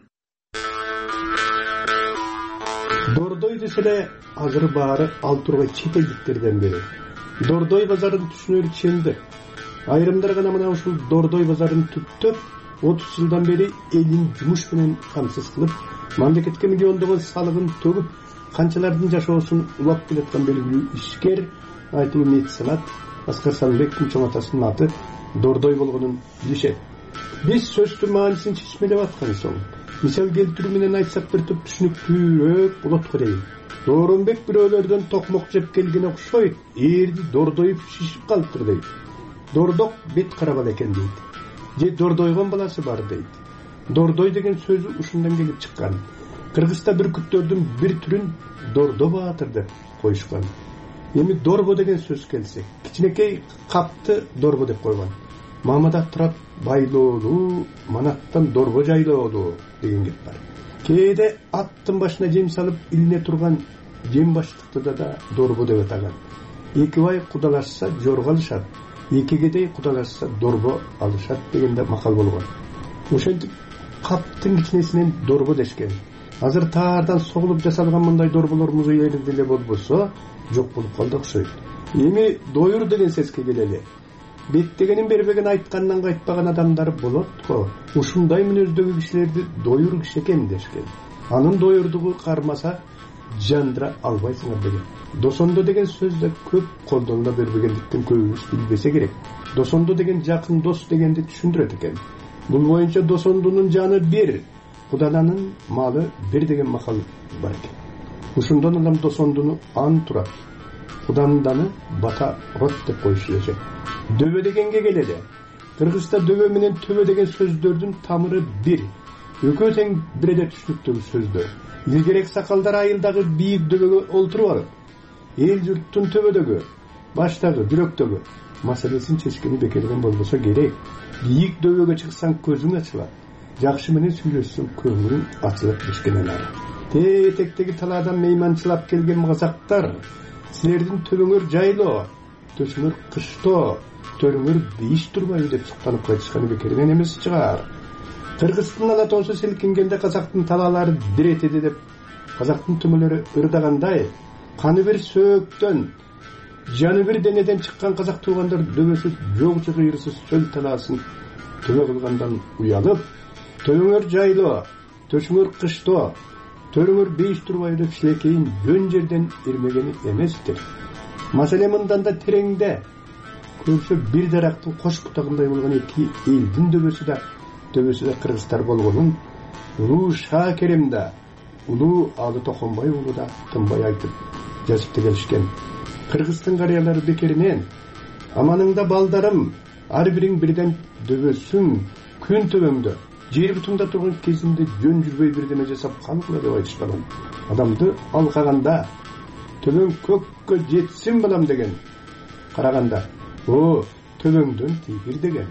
Дордой деселе азыр баары ал тургай чет элдиктерден бери. Дордой базарын түшүнөр ченди. Айрымдар гана мына ушул Дордой базарын түптөп 30 жылдан бери элин жумуш менен камсыз кылып, мамлекетке миллиондогон салыгын төгүп, канчалардын жашоосун улап келаткан белгилүү ишкер айтылуу меценат Аскар Сарымбектин чоң атасынын аты Дордой болгонун билишет. Биз сөздүн маанисин чечмелеп аткан соң, мисал келтирүү менен айтсак бир топ түшүнүктүүрөөк болот го дейм. Дооронбек бирөөлөрдөн токмок жеп келген окшойт, ээрди дордоюп шишип калыптыр дейт. Дордок бет карабал экен дейт. Же дордойгон баласы бар дейт. Дордой деген сөзү ушундан келип чыккан. Кыргызста бүркүттөрдүн бир түрүн дордо баатыр деп коюшкан. Эми дорбо деген сөз келсе, кичинекей капты дорбо деп койгон. Мамада турат байлоолуу, манаттан дорбо жайлоолуу деген кеп бар. Кээде аттын башына жем салып илине турган жем баштыкты да дорбо деп атаган. Эки бай кудалашса жорго алышат, эки кедей кудалашса дорбо алышат дегенде макал болгон. Ошентип каптын кичинесинен дорбо дешкен. Азыр таардан соголуп жасалган мындай дорболор музейлерде эле болбосо, жок болуп калды окшойт. Эми доюр деген сөзгө келели. Беттегенин бербеген айткандан кайтпаган адамдар болот го. Ушундай мүнөздөгү кишилерди доюр киши экен дешкен. Анын доюрдугу кармаса жандыра албайсыңар деген. Досондо деген сөз да көп колдонула бербегендиктен көбүбүз билбесе керек. Досондо деген жакын дос дегенди түшүндүрөт экен. Бул боюнча досондунун жаны бир, Кудананын малы бир деген макал бар экен. Ушундан адам досондуну ан турат, Куданданы бата рот деп коюшулат. Дөбө дегенге келели. Кыргызда дөбө менен төбө деген сөздөрдүн тамыры бир. Экөө тең биреде түшүнүктүү сөздөр. Илгерек сакалдар айылдагы бийик дөбөгө олтуруп алып, эл журттун төбөдөгү, баштагы, жүрөктөгү маселесин чечкени бекерген болбосо керек. Бийик дөбөгө чыксаң көзүң ачылат. Жакшы менен сүйлөшсөң көңүлүң ачылып бишкенен ары. Этектеги талаадан мейманчылап келген казактар, силердин төбөңөр жайлоо, төшүңөр кыштоо, төрүңөр бейиш турбайбы деп суктанып кайтышканы бекеринен эмес чыгар. Кыргыздын алатоосу селкингенде казактын талаалары биретеди деп казактын төмөлөрү ырдагандай, каны бир сөөктөн, жаны бир денеден чыккан казак туугандар дөбөсүз, жогчу кыйрысыз чөл талаасын төбө кылгандан уялып, төбөңөр жайлоо, төшүңөр кыштоо, төрүңөр бейиш турбайбы деп шилекейин жөн жерден ирмегени эместир. Маселе мындан да тереңде, көбүсө бир дарактын кош бутагындай болгон эки элдин дөбөсү да кыргыздар болгонун улуу Шакерим да, улуу Алы Токонбай уулу да тынбай айтып жазып келишкен. Кыргыздын карыялары бекеринен аманыңда балдарым, ар бириң бирден дөбөсүң, күн төбөңдө, жер бутунда турган кезинде жөн жүрбөй бирдеме жасап калгыла деп айтышкан. Адамды алкаганда төбөң көккө жетсин балам деген. Караганда, о, төбөңдөн тийгир деген.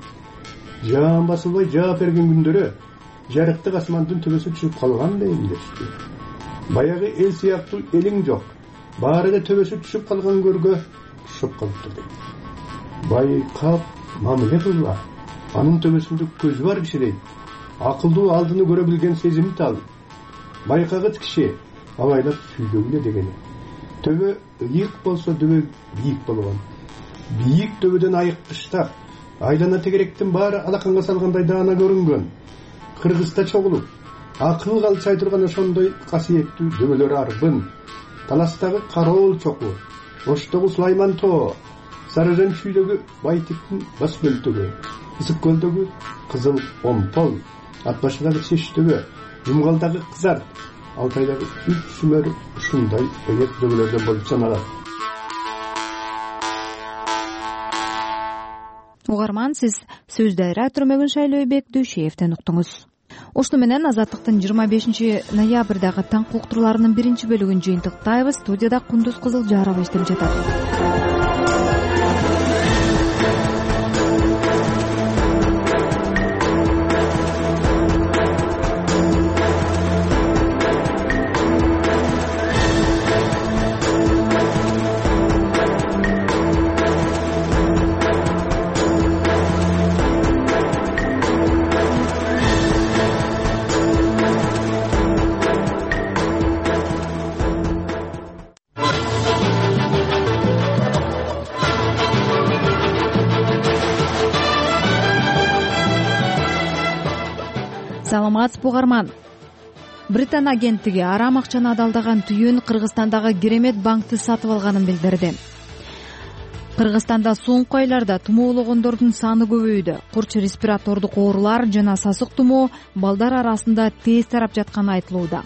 Жаан басылбай жаап берген күндөрү жарыктык асмандын төбөсү түшүп калган дейм дешти. Баягы эл сыяктуу элиң жок. Баары да төбөсү түшүп калган көргө түшүп калыптыр дейт. Байкап мамиле кылгыла. Анын төбөсүндө көзү бар киши дейт. Акылдуу алдыны көрө билген сезими тал. Байкагыч киши абайлап сүйлөгүлө дегени. Төбө ыйык болсо дөбө бийик болгон. Бийик төбөдөн айыккычтап, айлана тегеректин баары алаканга салгандай даана көрүнгөн. Кыргызда чогулуп, акыл калчай турган ошондой касиеттүү дөбөлөр арбын. Таластагы Кароол чоку, Оштогу Сулайман тоо, Сарыжан чүйдөгү Байтиктин бас бөлтөгү, Ысык көлдөгү Кызыл Омпол, Атбашыдагы Чештөгү, Жумгалдагы Кызар, Алтайдагы үч сүмөр ушундай ыйык дөбөлөрдөн болуп саналат. Угарман, сиз сөз дайра түрмөгүн Шайлообек Дүйшеевден уктуңуз. Ошону менен Азаттыктын 25 ноябрдагы таң уктурууларынын биринчи бөлүгүн жыйынтыктайбыз. Студияда Кундуз Кызылжарова иштеп жатат. Саламатсызбы угарман. Британ агенттиги арам акчаны адалдаган түйүн Кыргызстандагы Керемет банкты сатып алганын билдирди. Кыргызстанда соңку айларда тумоологондордун саны көбөйдү. Курч респиратордук оорулар жана сасык тумоо балдар арасында тез тарап жатканы айтылууда.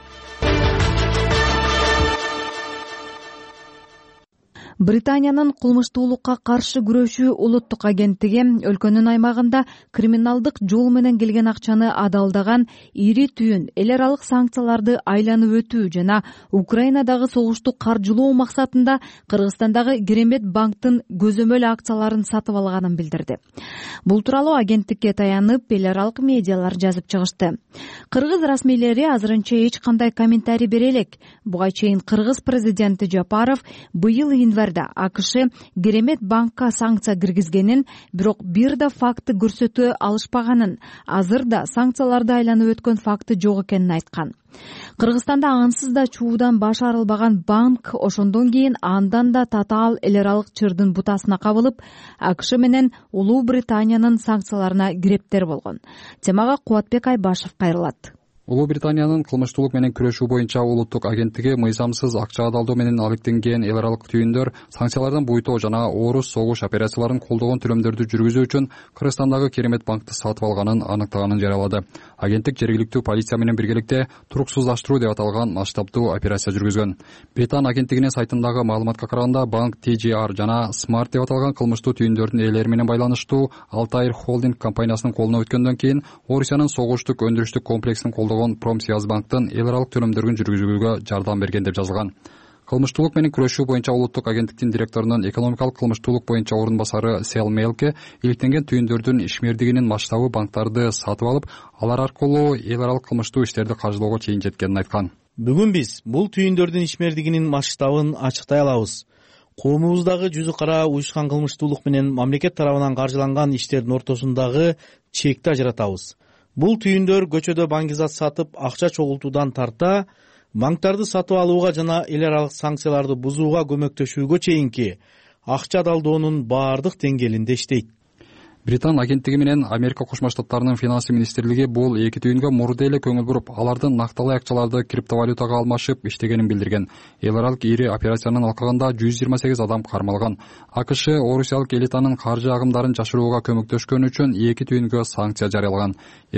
Британиянын кылмыштуулукка каршы күрөшүү улуттук агенттиги өлкөнүн аймагында криминалдык жол менен келген акчаны адалдаган ири түйүн эл аралык санкцияларды айланып өтүү жана Украинадагы согушту каржылоо максатында Кыргызстандагы Керемет банктын көзөмөл акцияларын сатып алганын билдирди. Бул тууралуу агенттикке таянып эл аралык медиалар жазып чыгышты. Кыргыз расмийлери азырынча эч кандай комментарий бере элек. Буга чейин Кыргыз президенти Жапаров быйыл январда АКШ Керемет банкка санкция киргизгенин, бирок бир да факты көрсөтө алышпаганын, азыр да санкцияларды айланып өткөн факты жок экенин айткан. Кыргызстанда ансыз да чуудан баш арылбаган банк ошондон кийин андан да татаал эл аралык чырдын бутасына кабылып, АКШ менен Улуу Британиянын санкцияларына кирептер болгон. Темага Кубатбек Айбашев кайрылат. Улуу Британиянын кылмыштуулук менен күрөшүү боюнча улуттук агенттиги мыйзамсыз акча адалдоо менен алектенген эл аралык түйүндөр санкциялардан буйтоо жана орус согуш операцияларын колдогон төлөмдөрдү жүргүзүү үчүн Кыргызстандагы Керемет банкты сатып алганын аныктаганын жарыялады. Агенттик жергиликтүү полиция менен биргеликте туруксуздаштыруу деп аталган масштабдуу операция жүргүзгөн. Британ агенттигинин сайтындагы маалыматка караганда банк TGR жана Smart деп аталган кылмыштуу түйүндөрдүн ээлери менен байланыштуу Altair Holding компаниясынын колуна өткөндөн кийин Орусиянын согуштук өндүрүштүк комплексин колдогон Промсвязьбанктын эл аралык төлөмдөрүн жүргүзүүгө жардам берген деп жазылган. Кылмыштуулук менен күрөшүү боюнча улуттук агенттиктин директорунун экономикалык кылмыштуулук боюнча орун басары Сел Мелке иликтенген түйүндөрдүн ишмердигинин масштабы банктарды сатып алып, алар аркылуу эл аралык кылмыштуу иштерди каржылоого чейин жеткенин айткан. Бүгүн биз бул түйүндөрдүн ишмердигинин масштабын ачыктай алабыз. Коомубуздагы жүзү кара уюшкан кылмыштуулук менен мамлекет тарабынан каржыланган иштердин ортосундагы чекти ажыратабыз. Бул түйүндөр көчөдө баңгизат сатып, акча чогултуудан тарта, банктарды сатып алууга жана эл аралык санкцияларды бузууга көмөктөшүүгө чейинки акча адалдоонун баардык деңгээлинде иштейт. Британ агенттиги менен Америка Кошмо Штаттарынын финансы министрлиги бул эки түйүнгө мурда эле көңүл буруп, алардын накталай акчаларды криптовалютага алмашып иштегенин билдирген. Эл аралык ири операциянын алкагында 128 адам кармалган. АКШ орусиялык элитанын каржы агымдарын жашырууга көмөктөшкөн үчүн эки түйүнгө санкция жарыялаган.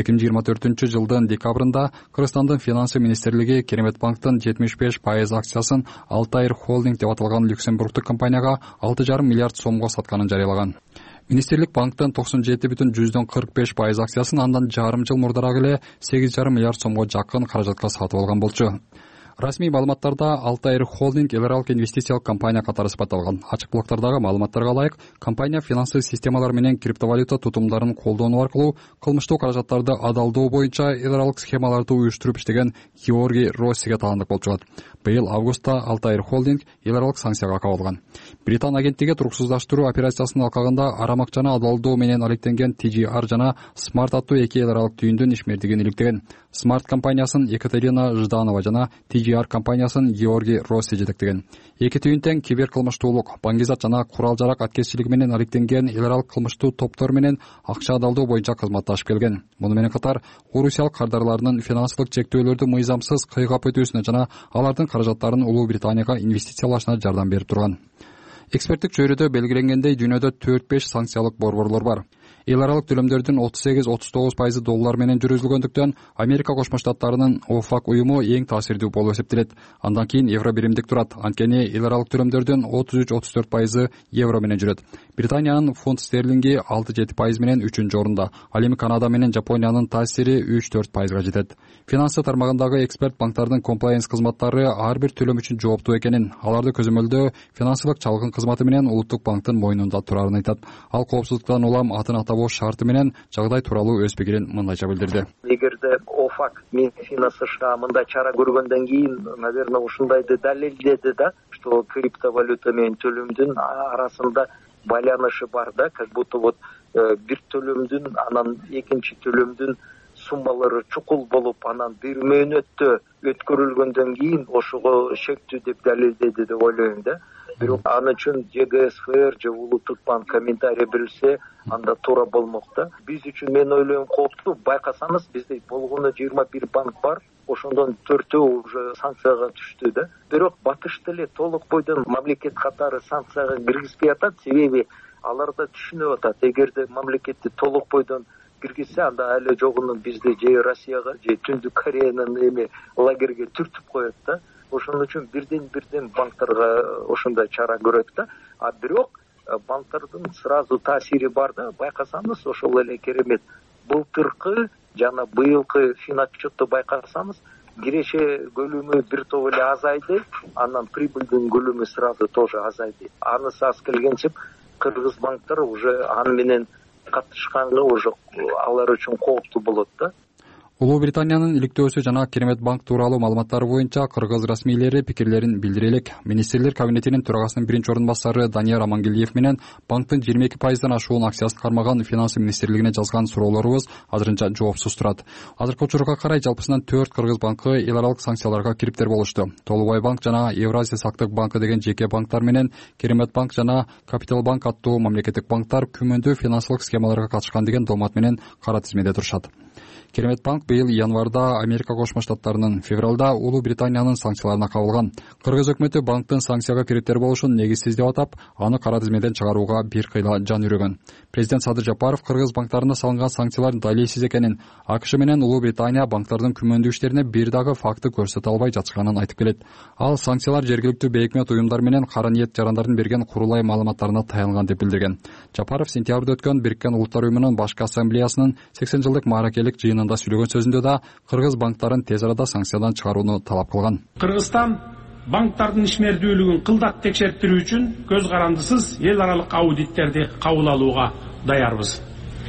2024-жылдын декабрында Кыргызстандын финансы министрлиги Керемет банктын 75% акциясын Altair Holding деп аталган Люксембургтук компанияга 6,5 миллиард сомго сатканын жарыялаган. Министрлик банктын 97,45% акциясын андан жарым жыл мурдараак эле 8,5 миллиард сомго жакын каражатка сатып алган болчу. Расмий маалыматтарда Altair Holding эл аралык инвестициялык компания катары сыпатталган. Ачык блоктардагы маалыматтарга ылайык, компания финансы системалар менен криптовалюта тутумдарын колдонуу аркылуу кылмыштуу каражаттарды адалдоо боюнча эл аралык схемаларды уюштуруп иштеген Георгий Россиге таандык болуп чыгат. Быйыл августта Altair Holding эл аралык санкцияга кабылган. Британ агенттиги туруксуздаштыруу операциясынын алкагында арам акчаны адалдоо менен алектенген TGR жана Smart аттуу эки эл аралык түйүндүн ишмердигин иликтеген. Smart компаниясын Екатерина Жданова жана TGR компаниясын Георгий Росси жетектеген. Эки түйүн тең киберкылмыштуулук, баңгизат жана курал-жарак аткезчилиги менен алектенген эл аралык кылмыштуу топтор менен акча адалдоо боюнча кызматташып келген. Муну менен катар орусиялык кардарларынын финансылык чектөөлөрдү мыйзамсыз кыйгап өтүүсүнө жана алардын каражаттарын Улуу Британияга инвестициялашына жардам берип турган. Эксперттик чөйрөдө белгиленгендей дүйнөдө 4-5 санкциялык борборлор бар. эл аралык төлөмдөрдүн 38-39% доллар менен жүргүзүлгөндүктөн Америка Кошмо Штаттарынын ОФАК уюму эң таасирдүү болуп эсептелет. Андан кийин евро биримдик турат. Анткени эл аралык төлөмдөрдүн 33-34% евро менен жүрөт. Британиянын фунт стерлинги 6-7% менен 3-чү орунда. Ал эми Канада менен Жапониянын таасири 3-4%га жетет. Финансы тармагындагы эксперт банктардын комплайенс кызматтары ар бир төлөм үчүн жооптуу экенин, аларды көзөмөлдөө финансылык чалгын кызматы менен улуттук банктын мойнунда турарын айтат. Ал коопсуздуктан улам атын атабоо шарты менен жагдай тууралуу өз пикирин мындайча билдирди. Эгерде ОФАК Минфина США мындай чара көргөндөн кийин, наверное, ушундайды далилдеди да, что криптовалюта менен төлөмдүн арасында байланышы бар да, как будто вот бир төлөмдүн анан экинчи төлөмдүн суммалары чукул болуп, анан бир мөөнөттө өткөрүлгөндөн кийин ошого шектүү деп далилдеди деп ойлойм да. Бирок аны үчүн ЖГСФР же улуттук банк комментарий берилсе, анда туура болмок да. Биз үчүн мен ойлойм кооптуу. Байкасаңыз, бизде болгону 21 банк бар. Ошондон 4-өө уже санкцияга түштү да. Бирок батыш деле толук бойдон мамлекет катары санкцияга киргизбей атат, себеби алар да түшүнүп атат. Эгерде мамлекетти толук бойдон киргизсе, анда эле жогунун бизди же Россияга же Түндүк Кореянын лагерге түртүп коет да. Ошон үчүн бирден банктарга ошондой чара көрөт да. А бирок банктардын сразу таасири бар да. Байкасаңыз, ошол эле керемет. Былтыркы жана быйылкы финотчетту байкасаңыз, киреше көлүмү бир топ эле азайды, анан прибыльдин көлүмү сразу тоже азайды. Анысы аз келгенче кыргыз банктар уже аны менен катышканга уже алар үчүн кооптуу болот да. Улуу Британиянын иликтөөсү жана Керемет банк тууралуу маалыматтары боюнча кыргыз расмийлери пикирлерин билдире элек. Министрлер кабинетинин төрагасынын биринчи орун басары Данияр Амангелдиев менен банктын 22%дан ашуун акциясын кармаган финансы министрлигине жазган суроолорубуз азырынча жоопсуз турат. Азыркы учурга карай жалпысынан 4 кыргыз банкы эл аралык санкцияларга кириптер болушту. Толубай банк жана Евразия сактык банкы деген жеке банктар менен Керемет банк жана Капитал банк аттуу мамлекеттик банктар күмөндүү финансылык схемаларга катышкан деген доомат менен кара тизмеде турушат. Керемет банк быйыл январда Америка Кошмо Штаттарынын, февралда Улуу Британиянын санкцияларына кабылган. Кыргыз өкмөтү банктын санкцияга кириптер болушун негизсиз деп атап, аны кара тизмеден чыгарууга бир кыйла жан үрөгөн. Президент Садыр Жапаров кыргыз банктарына салынган санкциялар далилсиз экенин, АКШ менен Улуу Британия банктардын күмөндүү иштерине бир дагы факты көрсөтө албай жатышканын айтып келет. Ал санкциялар жергиликтүү бейөкмөт уюмдар менен кара ниет жарандардын берген курулай маалыматтарына таянган деп билдирген. Жапаров сентябрда өткөн Бириккен Улуттар уюмунун башкы ассамблеясынын 80 жылдык мааракелик жыйынында сүйлөгөн сөзүндө да кыргыз банктарын тез арада санкциядан чыгарууну талап кылган. Кыргызстан банктардын ишмердүүлүгүн кылдат текшертирүү үчүн көз карандысыз эл аралык аудиттерди кабыл алууга даярбыз.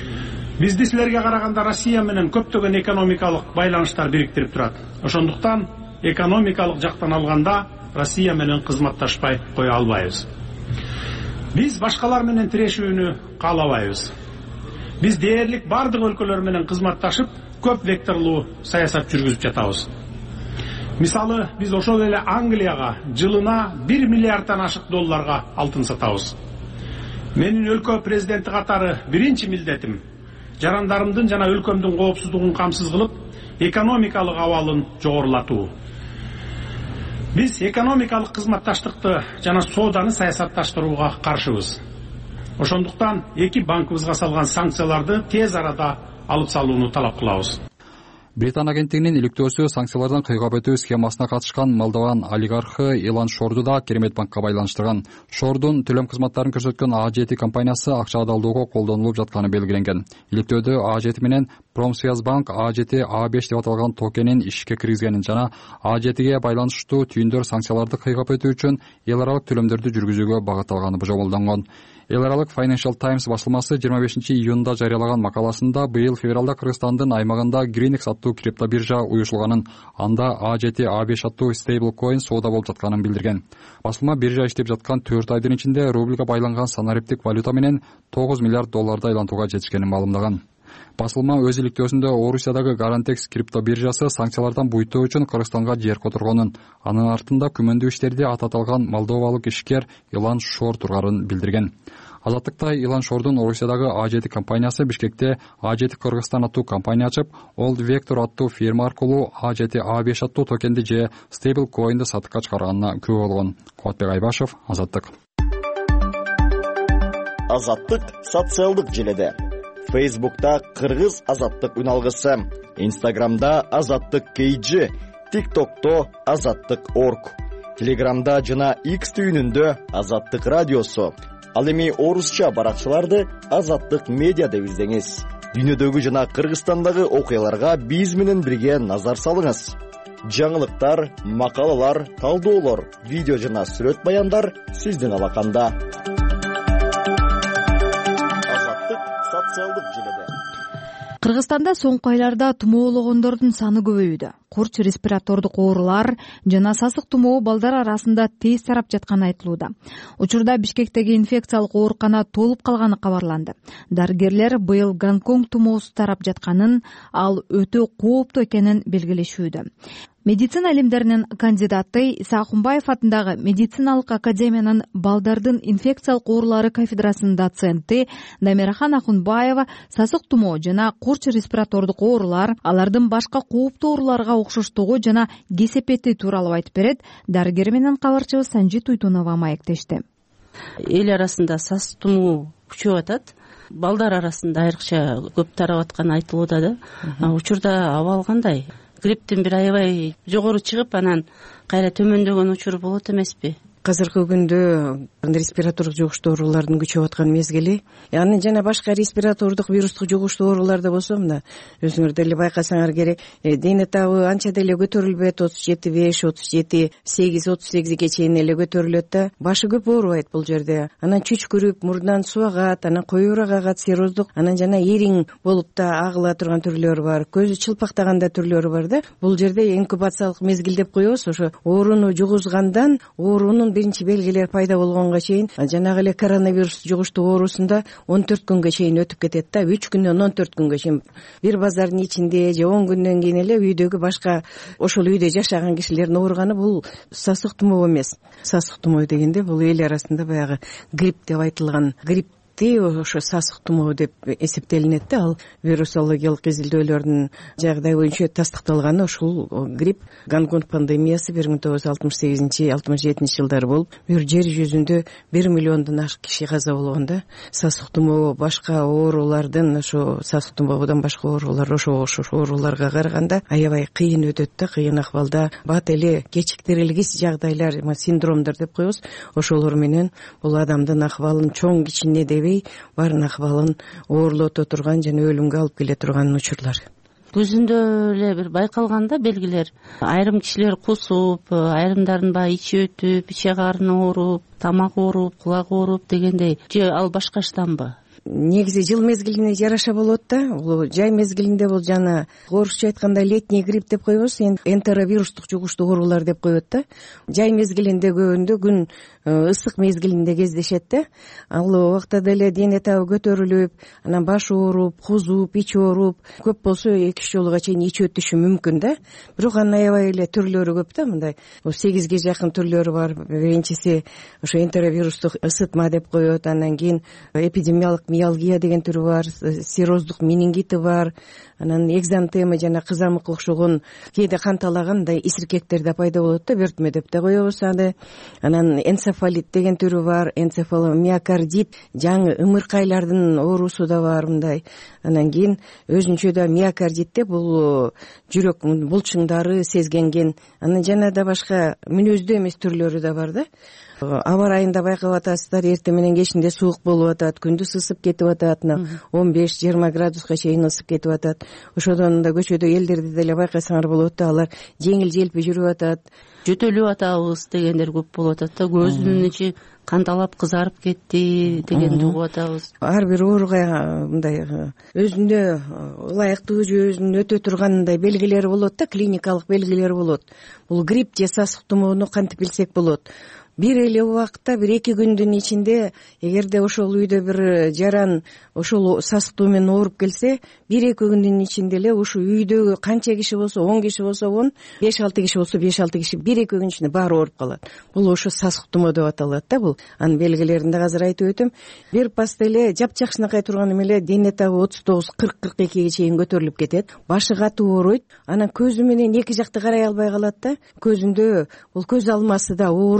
Бизди силерге караганда Россия менен көптөгөн экономикалык байланыштар бириктирип турат. Ошондуктан экономикалык жактан алганда Россия менен кызматташпай кое албайбыз. Биз башкалар менен тирешүүнү каалабайбыз. Биз дээрлик бардык өлкөлөр менен кызматташып, көп векторлуу саясат жүргүзүп жатабыз. Мисалы, биз ошол эле Англияга жылына 1 миллиарддан ашык долларга алтын сатабыз. Менин өлкө президенти катары биринчи милдетим жарандарымдын жана өлкөмдүн коопсуздугун камсыз кылып, экономикалык абалын жогорулатуу. Биз экономикалык кызматташтыкты жана сооданы саясатташтырууга каршыбыз. Ошондуктан эки банкыбызга салган санкцияларды тез арада алып салууну талап кылабыз. Британ агенттигинин иликтөөсү санкциялардан кыйгап өтүү схемасына катышкан Молдован олигархы Илан Шорду да Керемет банкка байланыштырган. Шордун төлөм кызматтарын көрсөткөн А7 компаниясы акча адалдоого колдонулуп жатканы белгиленген. Иликтөөдө А7 менен Промсвязьбанк А7 А5 деп аталган токенин ишке киргизгенин жана А7ге байланыштуу түйүндөр санкцияларды кыйгап өтүү үчүн эл аралык төлөмдөрдү жүргүзүүгө багытталганы божомолдонгон. Эл аралык Financial Times басылмасы 25 июнда жарыялаган макаласында быйыл февралда Кыргызстандын аймагында Greenex аттуу криптобиржа уюшулганын, анда A7 A5 аттуу стейблкоин соода болуп жатканын билдирген. Басылма биржа иштеп жаткан 4 айдын ичинде рубльга байланган санариптик валюта менен 9 миллиард долларды айлантууга жетишкенин маалымдаган. Басылма өз иликтөөсүндө Орусиядагы Garantex криптобиржасы санкциялардан буйтуу үчүн Кыргызстанга жер которгонун, анын артында күмөндүү иштерди ататалган молдовалык ишкер Илан Шор тургарын билдирген. Азаттыкта Илан Шордун Орусиядагы A7 компаниясы Бишкекте A7 Кыргызстан аттуу компания ачып, Old Vector аттуу фирма аркылуу A7 A5 аттуу токенди же стейблкоинди сатыкка чыгарганына күбө болгон. Кубатбек Айбашев, Азаттык. Азаттык социалдык желеде. Фейсбукта Кыргыз азаттык үн алгысы, Инстаграмда азаттык KG, ТикТокто азаттык орг, Телеграмда жана X түйүнүндө азаттык радиосу. Ал эми орусча баракчаларды азаттык медиа деп издеңиз. Дүйнөдөгү жана Кыргызстандагы окуяларга биз менен бирге назар салыңыз. Жаңылыктар, макалалар, талдоолор, видео жана сүрөт баяндар сиздин алаканда. Азаттык социалдык желеде. Кыргызстанда соңку айларда тумоологондордун саны көбөйүүдө. Курч респиратордук оорулар жана сасык тумоо балдар арасында тез тарап жатканы айтылууда. Учурда Бишкектеги инфекциялык оорукана толуп калганы кабарланды. Дарыгерлер быйыл Гонконг тумоосу тарап жатканын, ал өтө кооптуу экенин белгилешүүдө. Медицина илимдеринин кандидаты Иса Акунбаев атындагы медициналык академиянын балдардын инфекциялык оорулары кафедрасынын доценти Дамирахан Акунбаева сасык тумоо жана курч респиратордук оорулар алардын башка кооптуу ооруларга окшоштугу жана кесепети тууралуу айтып берет. Дарыгер менен кабарчыбыз Санжит Уйтунова маектешти. Эл арасында сасык тумоо күчөп атат. Балдар арасында айрыкча көп тарап атканы айтылууда да. Учурда абал кандай? Грипптин бир аябай жогору чыгып, анан кайра төмөндөгөн учуру болот эмеспи? Азыркы күндө респиратордук жугуштуу оорулардын күчөп аткан мезгили. Аны жана башка респиратордук вирустук жугуштуу ооруларда болсо, мына өзүңөр деле байкасаңар керек, дене табы анча деле көтөрүлбөйт, 37,5, 37,8, 38ге чейин эле көтөрүлөт да. Башы көп оорубайт бул жерде. Анан чүчкүрүп, мурдан суу агат, анан коюураак агат, сероздук, анан жана ириң болуп да агыла турган түрлөрү бар, көзү чылпактаганда түрлөрү бар да. Бул жерде инкубациялык мезгил деп коебуз. Ошо ооруну жугузгандан оорунун биринчи белгилери пайда болгонго чейин, жанагы эле коронавирус жугуштуу оорусунда 14 күнгө чейин өтүп кетет да. 3 күндөн 14 күнгө чейин. Бир базардын ичинде же 10 күндөн кийин эле үйдөгү башка ошол үйдө жашаган кишилердин ооруганы бул сасык тумоо эмес. Сасык тумоо дегенде бул эл арасында баягы грипп деп айтылган ошо сасык тумоо деп эсептелинет да. Ал вирусологиялык изилдөөлөрдүн жагдай боюнча тастыкталганы ушул грипп. Гонконг пандемиясы 1968-67 жылдары болуп, бир жер жүзүндө 1 миллиондон ашык киши каза болгон да. Сасык тумоо башка оорулардын, ошо сасык тумоодон башка оорулар, ошо ооруларга караганда аябай кыйын өтөт да, кыйын акыбалда. Бат эле кечиктирилгис жагдайлар, синдромдор деп коебуз. Ошолор менен бул адамдын акыбалын чоң кичине дебей баарын акыбалын оорлото турган жана өлүмгө алып келе турган учурлар. Көзүндө эле бир байкалганда белгилер. Айрым кишилер кусуп, айрымдардын баягы ичи өтүп, иче карны ооруп, тамак ооруп, кулак ооруп дегендей. Же ал башка штамбы? Негизи жыл мезгилине жараша болот да. Бул жай мезгилинде бул жана орусча айтканда летний грипп деп коебуз, энтеровирустук жугуштуу оорулар деп коет да. Жай мезгилинде көбүндө күн ысык мезгилинде кездешет да. Ал убакта деле дене табы көтөрүлүп, анан баш ооруп, кузуп, ич ооруп, көп болсо 2-3 жолуга чейин ич өтүшү мүмкүн да. Бирок анын аябай эле түрлөрү көп да, мындай 8ге жакын түрлөрү бар. Биринчиси ошо энтеровирустук ысытма деп коет, анан кийин эпидемиялык миалгия деген түрү бар, сероздук менингити бар, анан экзантема жана кызамыкка окшогон кээде кан талагандай исиркектер да пайда болот да, бөртмө деп да коебуз аны. Анан энцефалит деген түрү бар, энцефаломиокардит, жаңы ымыркайлардын оорусу да бар мындай. Анан кийин өзүнчө да миокардитте бул жүрөк булчуңдары сезгенген, анан жана да башка мүнөздүү эмес түрлөрү да бар да. Аба ырайында байкап атасыздар, эртең менен кечинде суук болуп атат, күндүз ысып кетип атат, 15-20 градуска чейин ысып кетип атат. Ошодон да көчөдө элдерди деле байкасаңар болот да, алар жеңил желпи жүрүп атат. Жөтөлүп атабыз дегендер көп болуп атат да, көзүнүн ичи канталап кызарып кетти дегенди угуп атабыз. Ар бир ооруга мындай өзүндө ылайыктуу же өзүнүн өтө тургандай белгилери болот да, клиникалык белгилери болот. Бул грипп же сасык тумоону кантип билсек болот? Бир эле убакта, 1-2 күндүн ичинде, эгерде ошол үйдө бир жаран ошол сасык туу менен ооруп келсе, 1-2 күндүн ичинде эле ушу үйдөгү канча киши болсо, 10 киши болсо 10, 5-6 киши болсо 5-6 киши 1-2 күн ичинде баары ооруп калат. Бул ошо сасык тумоо деп аталат да бул. Анын белгилерин да азыр айтып өтөм. Бир паста эле жапжакшынакай турган эме эле дене табы 39-40-42ге чейин көтөрүлүп кетет. Башы катуу ооруйт. Анан көзү менен эки жакты карай албай калат да. Көзүндө бул көз алмасы да ооруп,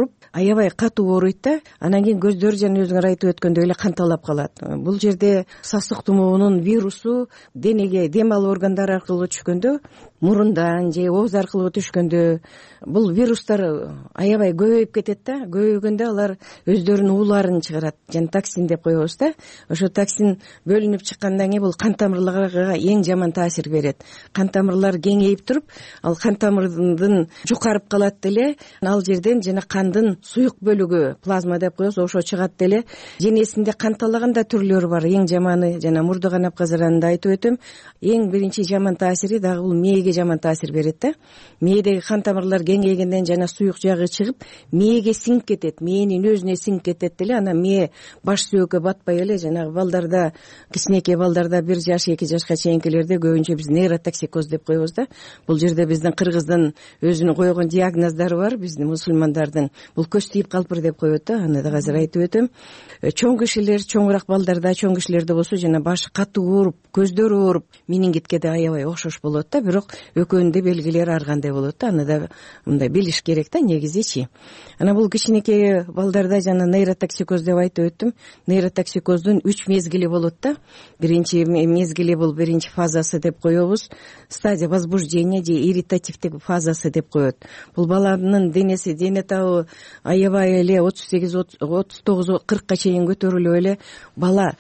аябай катуу ооруйт да, анан кийин көздөрү жана өзүңөр айтып өткөндөй эле канталап калат. Бул жерде сасык тумоонун вирусу денеге дем алуу органдары аркылуу түшкөндө, мурундан же ооз аркылуу түшкөндө бул вирустар аябай көбөйүп кетет да. Көбөйгөндө алар өздөрүнүн ууларын чыгарат, жана токсин деп коебуз да. Ошо токсин бөлүнүп чыккандан кийин бул кан тамырларга эң жаман таасир берет. Кан тамырлар кеңейип туруп, ал кан тамырдын жукарып калат деле, ал жерден жана кандын суюк бөлүгү, плазма деп коебуз, ошо чыгат деле. Денесинде канталаган да түрлөрү бар. Эң жаманы жана мурду канап казаранында айтып өтөм. Эң биринчи жаман таасири дагы бул мээге жаман таасир берет да. Мээдеги кан тамырлар кеңейгенден жана суюк жагы чыгып, мээге сиңип кетет, мээнин өзүнө сиңип кетет деле. Анан мээ баш сөөккө батпай эле жанагы балдарда, кичинекей балдарда 1 жаш 2 жашка чейинкилерде көбүнчө биз нейротоксикоз деп коебуз да. Бул жерде биздин кыргыздын өзүнүн койгон диагноздору бар, биздин мусулмандардын. Бул көз тийип калпыр деп коет да. Аны да азыр айтып өтөм. Чоң кишилер, чоңураак балдарда, чоң кишилерде болсо жана баш катуу ооруп, көздөрү ооруп, менингитке да аябай окшош болот да. Бирок экөөнүн белгилери ар кандай болот да. Аны да мындай билиш керек да негизичи. Анан бул кичинекей балдарда жана нейротоксикоз деп айтып өттүм. Нейротоксикоздун 3 мезгили болот да. Биринчи мезгили бул биринчи фазасы деп коебуз. Стадия возбуждения же ирритативдик фазасы деп коет. Бул баланын денеси, дене табы аябай эле 38, 39, 40ка чейин көтөрүлүп эле бала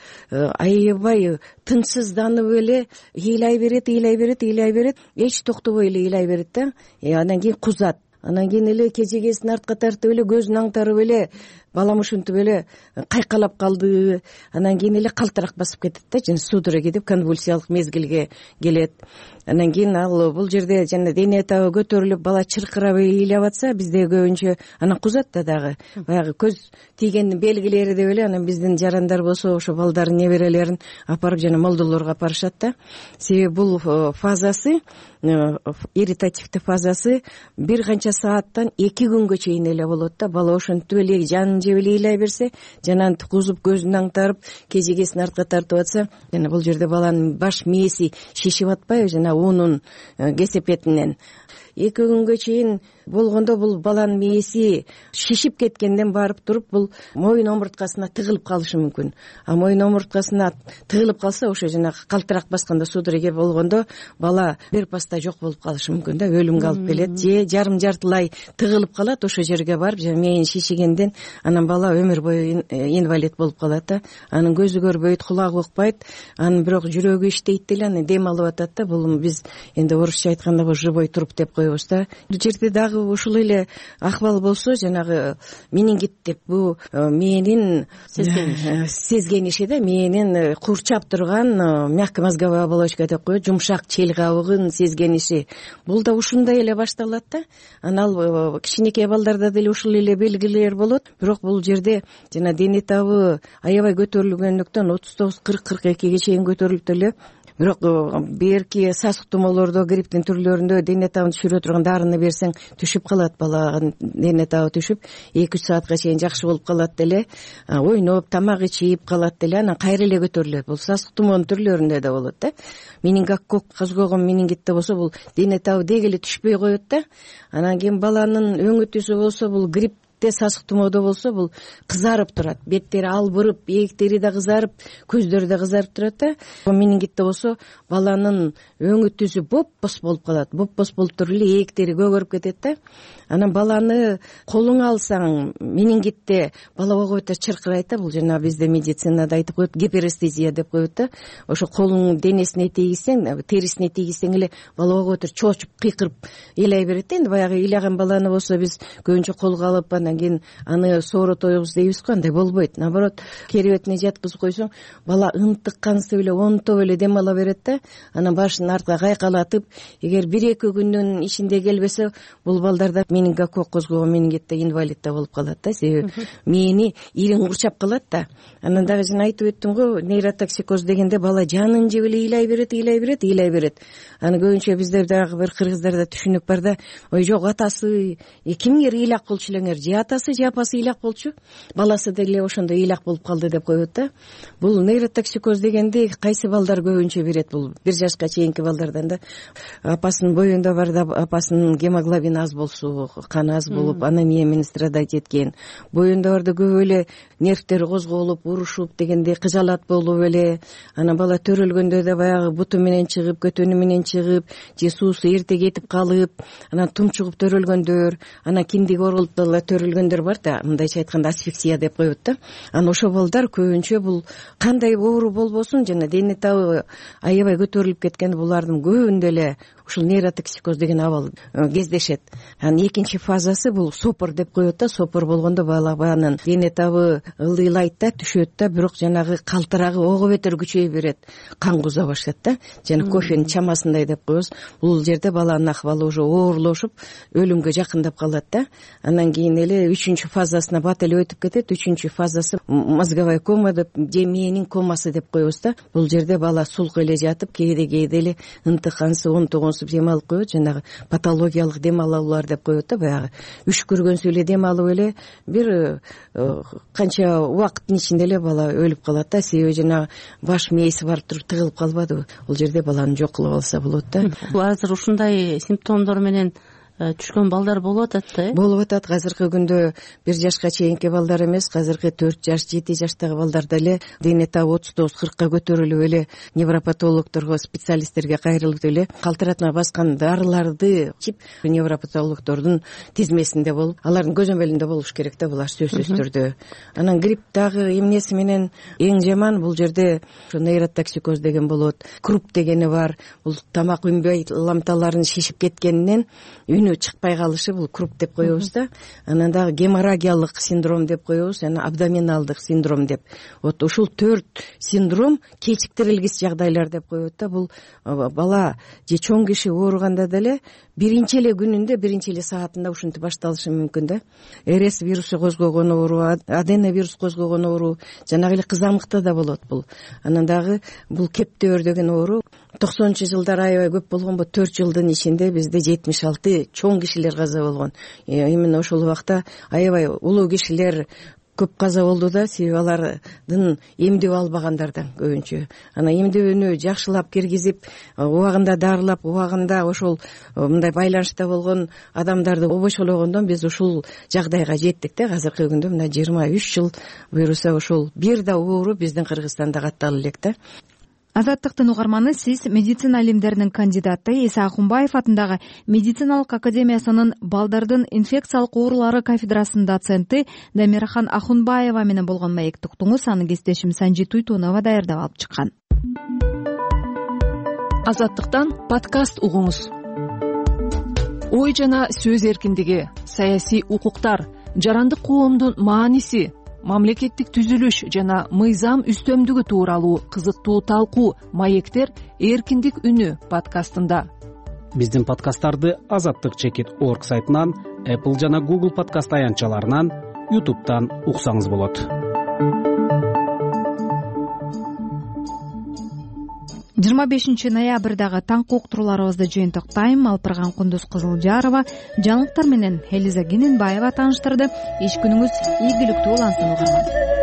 аябай тынчсызданып эле ыйлай берет, эч токтобой эле ыйлай берет да. Анан кийин кузат. Анан кийин эле кежегесин артка тартып эле, көзүн аңтарып эле, балам ушинтип эле кайкалап калды. Анан кийин эле калтырак басып кетет да, жана судорога кетип конвульсиялык мезгилге келет. Анан кийин ал бул жерде жана дене табы көтөрүлүп, бала чыркырап ыйлап атса, бизде көбүнчө анан кузат да дагы. Баягы көз тийгендин белгилери деп эле. Анан биздин жарандар болсо ошо балдарын, неберелерин апарып жана молдолорго апарышат да. Себеби бул фазасы, ирритативдик фазасы бир канча сааттан 2 күнгө чейин эле болот да. Бала ошентип эле жанын жеп эле ыйлай берсе, жана кузуп, көзүн аңтарып, кежегесин артка тартып атса, жана бул жерде баланын баш мээси шишип атпайбы, жана унун кесепетинен 2 күнгө чейин болгондо бул баланын мээси шишип кеткенден барып туруп, бул моюн омурткасына тыгылып калышы мүмкүн. А моюн омурткасына тыгылып калса, ошо жана калтырак басканда, судорога болгондо бала бир паста жок болуп калышы мүмкүн да, өлүмгө алып келет. Же жарым жартылай тыгылып калат ошо жерге барып, жана мээни шишигенден, анан бала өмүр бою инвалид болуп калат да. Анын көзү көрбөйт, кулагы укпайт, анын бирок жүрөгү иштейт деле, анан дем алып атат да. Бул биз энди орусча айтканда бул живой труп деп коебуз да. Бул жерде дагы ушул эле акыбал болсо, жанагы менингит деп, бул мээнин сезгениши да, мээнин курчап турган мягкомозговая оболочка деп коет, жумшак чел кабыгын сезгениши. Бул да ушундай эле башталат да. Анан ал кичинекей балдарда деле ушул эле белгилер болот. Бирок бул жерде жана дене табы аябай көтөрүлгөндүктөн 39, 40, 42ге чейин көтөрүлүп эле. Бирок берки сасык тумоолордо, грипптин түрлөрүндө дене табын түшүрө турган дарыны берсең түшүп калат, баланын дене табы түшүп 2-3 саатка чейин жакшы болуп калат деле, ойноп, тамак ичип калат деле, анан кайра эле көтөрүлөт. Бул сасык тумоонун түрлөрүндө да болот да. Менингококк козгогон менингитте болсо, бул дене табы деги эле түшпөй коет да. Анан кийин баланын өң өтүсү болсо, бул грипп сасык тумоодо болсо, бул кызарып турат, беттери албырып, ээктери да кызарып, көздөрү да кызарып турат да. Менингитте болсо, баланын өң өтүсү боп-боз болуп калат, боп-боз болуп туруп эле ээктери көгөрүп кетет да. Анан баланы колуңа алсаң, менингитте бала койгойтор чыркырайт да. Бул жана бизде медицинада айтып коет, гиперестезия деп коет да. Ошо колуң денесине тийгизсең, терисине тийгизсең эле бала койгойтор чоочуп, кыйкырып ыйлай берет да. Энди баягы ыйлаган баланы болсо биз көбүнчө колго алып, анан кийин аны сооротойбуз дейбиз го, андай болбойт. Наоборот, керебетине жаткызып койсоң, бала ынтыккансып эле, онтоп эле дем ала берет да. Анан башын артка кайкалатып, эгер 1-2 күндүн ичинде келбесе, бул балдарда менингококк козгогон менингитте инвалид да болуп калат да. Себеби мээни ириң курчап калат да. Анан дагы жана айтып өттүм го, нейротоксикоз дегенде бала жанын жеп эле ыйлай берет. Аны көбүнчө бизде дагы бир кыргыздарда түшүнүк бар да, ой жок, атасы кимиңер ыйлак болчу элеңер, же атасы же апасы ыйлак болчу, баласы деле ошондой ыйлак болуп калды деп коет да. Бул нейротоксикоз дегенди кайсы балдар көбүнчө берет? Бул 1 жашка чейинки балдардан да. Апасынын боюнда бар да, апасынын гемоглобин аз болсо, кан аз болуп, анемия менен страдать эткен. Боюнда бар да көп эле нервтери козголуп, урушуп дегенде кыжалат болуп эле, анан бала төрөлгөндө да баягы буту менен чыгып, көтөнү менен чыгып, же суусу эрте кетип калып, анан тумчугуп төрөлгөндөр, анан киндиги оролуп дагы төрөлгөндөр бар да, мындайча айтканда асфиксия деп коет да. Анан ошол балдар көбүнчө бул кандай оору болбосун жана дене табы аябай көтөрүлүп кеткен булардын көбүндө эле ушул нейротоксикоз деген абал кездешет. Анан экинчи фазасы бул сопор деп коет да. Сопор болгондо баланын дене табы ылдыйлайт да, түшөт да, бирок жанагы калтырагы ого бетер күчөй берет, кан куза баштайт да. Жана кофенин чамасындай деп коебуз. Бул жерде баланын акыбалы уже оорлошуп, өлүмгө жакындап калат да. Анан кийин эле 3-чү фазасына бат эле өтүп кетет. 3-чү фазасы мозговой кома деп, же мээнин комасы деп коебуз да. Бул жерде бала сулк эле жатып, кээде эле ынтыкансыз, онтогонсуз дем алып коет, жанагы патологиялык дем алуулар деп коет да. Баягы үшкүргөнсү эле дем алып эле бир канча убакыттын ичинде эле бала өлүп калат да. Себеби жанагы баш мээси барып туруп тыгылып калбадыбы. Бул жерде баланы жок кылып алса болот да. Азыр ушундай симптомдор менен түшкөн балдар болуп атат да, э? Болуп атат. Азыркы күндө 1 жашка чейинки балдар эмес, азыркы 4 жаш, 7 жаштагы балдарда эле дене табы 39-40ка көтөрүлүп эле невропатологдорго, специалисттерге кайрылып эле калтыратма баскан дарыларды ичип невропатологдордун тизмесинде болуп, алардын көзөмөлүндө болуш керек да, булар сөзсүз түрдө. Анан грипп дагы эмнеси менен эң жаман, бул жерде нейротоксикоз деген болот. Круп дегени бар. Бул тамак үнбөй ламталарын шишип кеткенинен үнү чыкпай калышы, бул круп деп коебуз да. Анан дагы геморрагиялык синдром деп коебуз, жана абдоминалдык синдром деп. Вот ушул 4 синдром кечиктирилгис жагдайлар деп коет да. Бул бала же чоң киши ооруганда деле биринчи эле күнүндө, биринчи эле саатында ушинтип башталышы мүмкүн да. РС вирусу козгогон оору, аденовирус козгогон оору, жанагы эле кызамыкта да болот бул. Анан дагы бул кептөөр деген оору 90-жылдар аябай көп болгонбу, 4 жылдын ичинде бизде 76 чоң кишилер каза болгон. Именно ошол убакта аябай улуу кишилер көп каза болду да, себеби алардын эмдеп албагандардан көбүнчө. Анан эмдөөнү жакшылап киргизип, убагында дарылап, убагында ошол мындай байланышта болгон адамдарды обошологондон биз ушул жагдайга жеттик да. Азыркы күндө мына 23 жыл буюрса ошол бир да оору биздин Кыргызстанда каттала элек да. Азаттыктын угарманы, сиз медицина илимдеринин кандидаты Иса Акунбаев атындагы медициналык академиясынын балдардын инфекциялык оорулары кафедрасынын доценти Дамирахан Акунбаева менен болгон маекти уктуңуз. Аны кесиптешим Санжи Туйтунова даярдап алып чыккан. Азаттыктан подкаст угуңуз. Ой жана сөз эркиндиги, саясий укуктар, жарандык коомдун мааниси, мамлекеттик түзүлүш жана мыйзам үстөмдүгү тууралуу кызыктуу талкуу маектер эркиндик үнү подкастында. Биздин подкасттарды azattik.org сайтынан, Apple жана Google подкаст аянтчаларынан, YouTube'дан уксаңыз болот. 25 ноябрдагы таңкы уктурууларыбызды жыйынтыктайм. Алпырган Кундуз Кызылжарова жаңылыктар менен Элиза Гененбаева тааныштырды. Иш күнүңүз ийгиликтүү улансын угарман.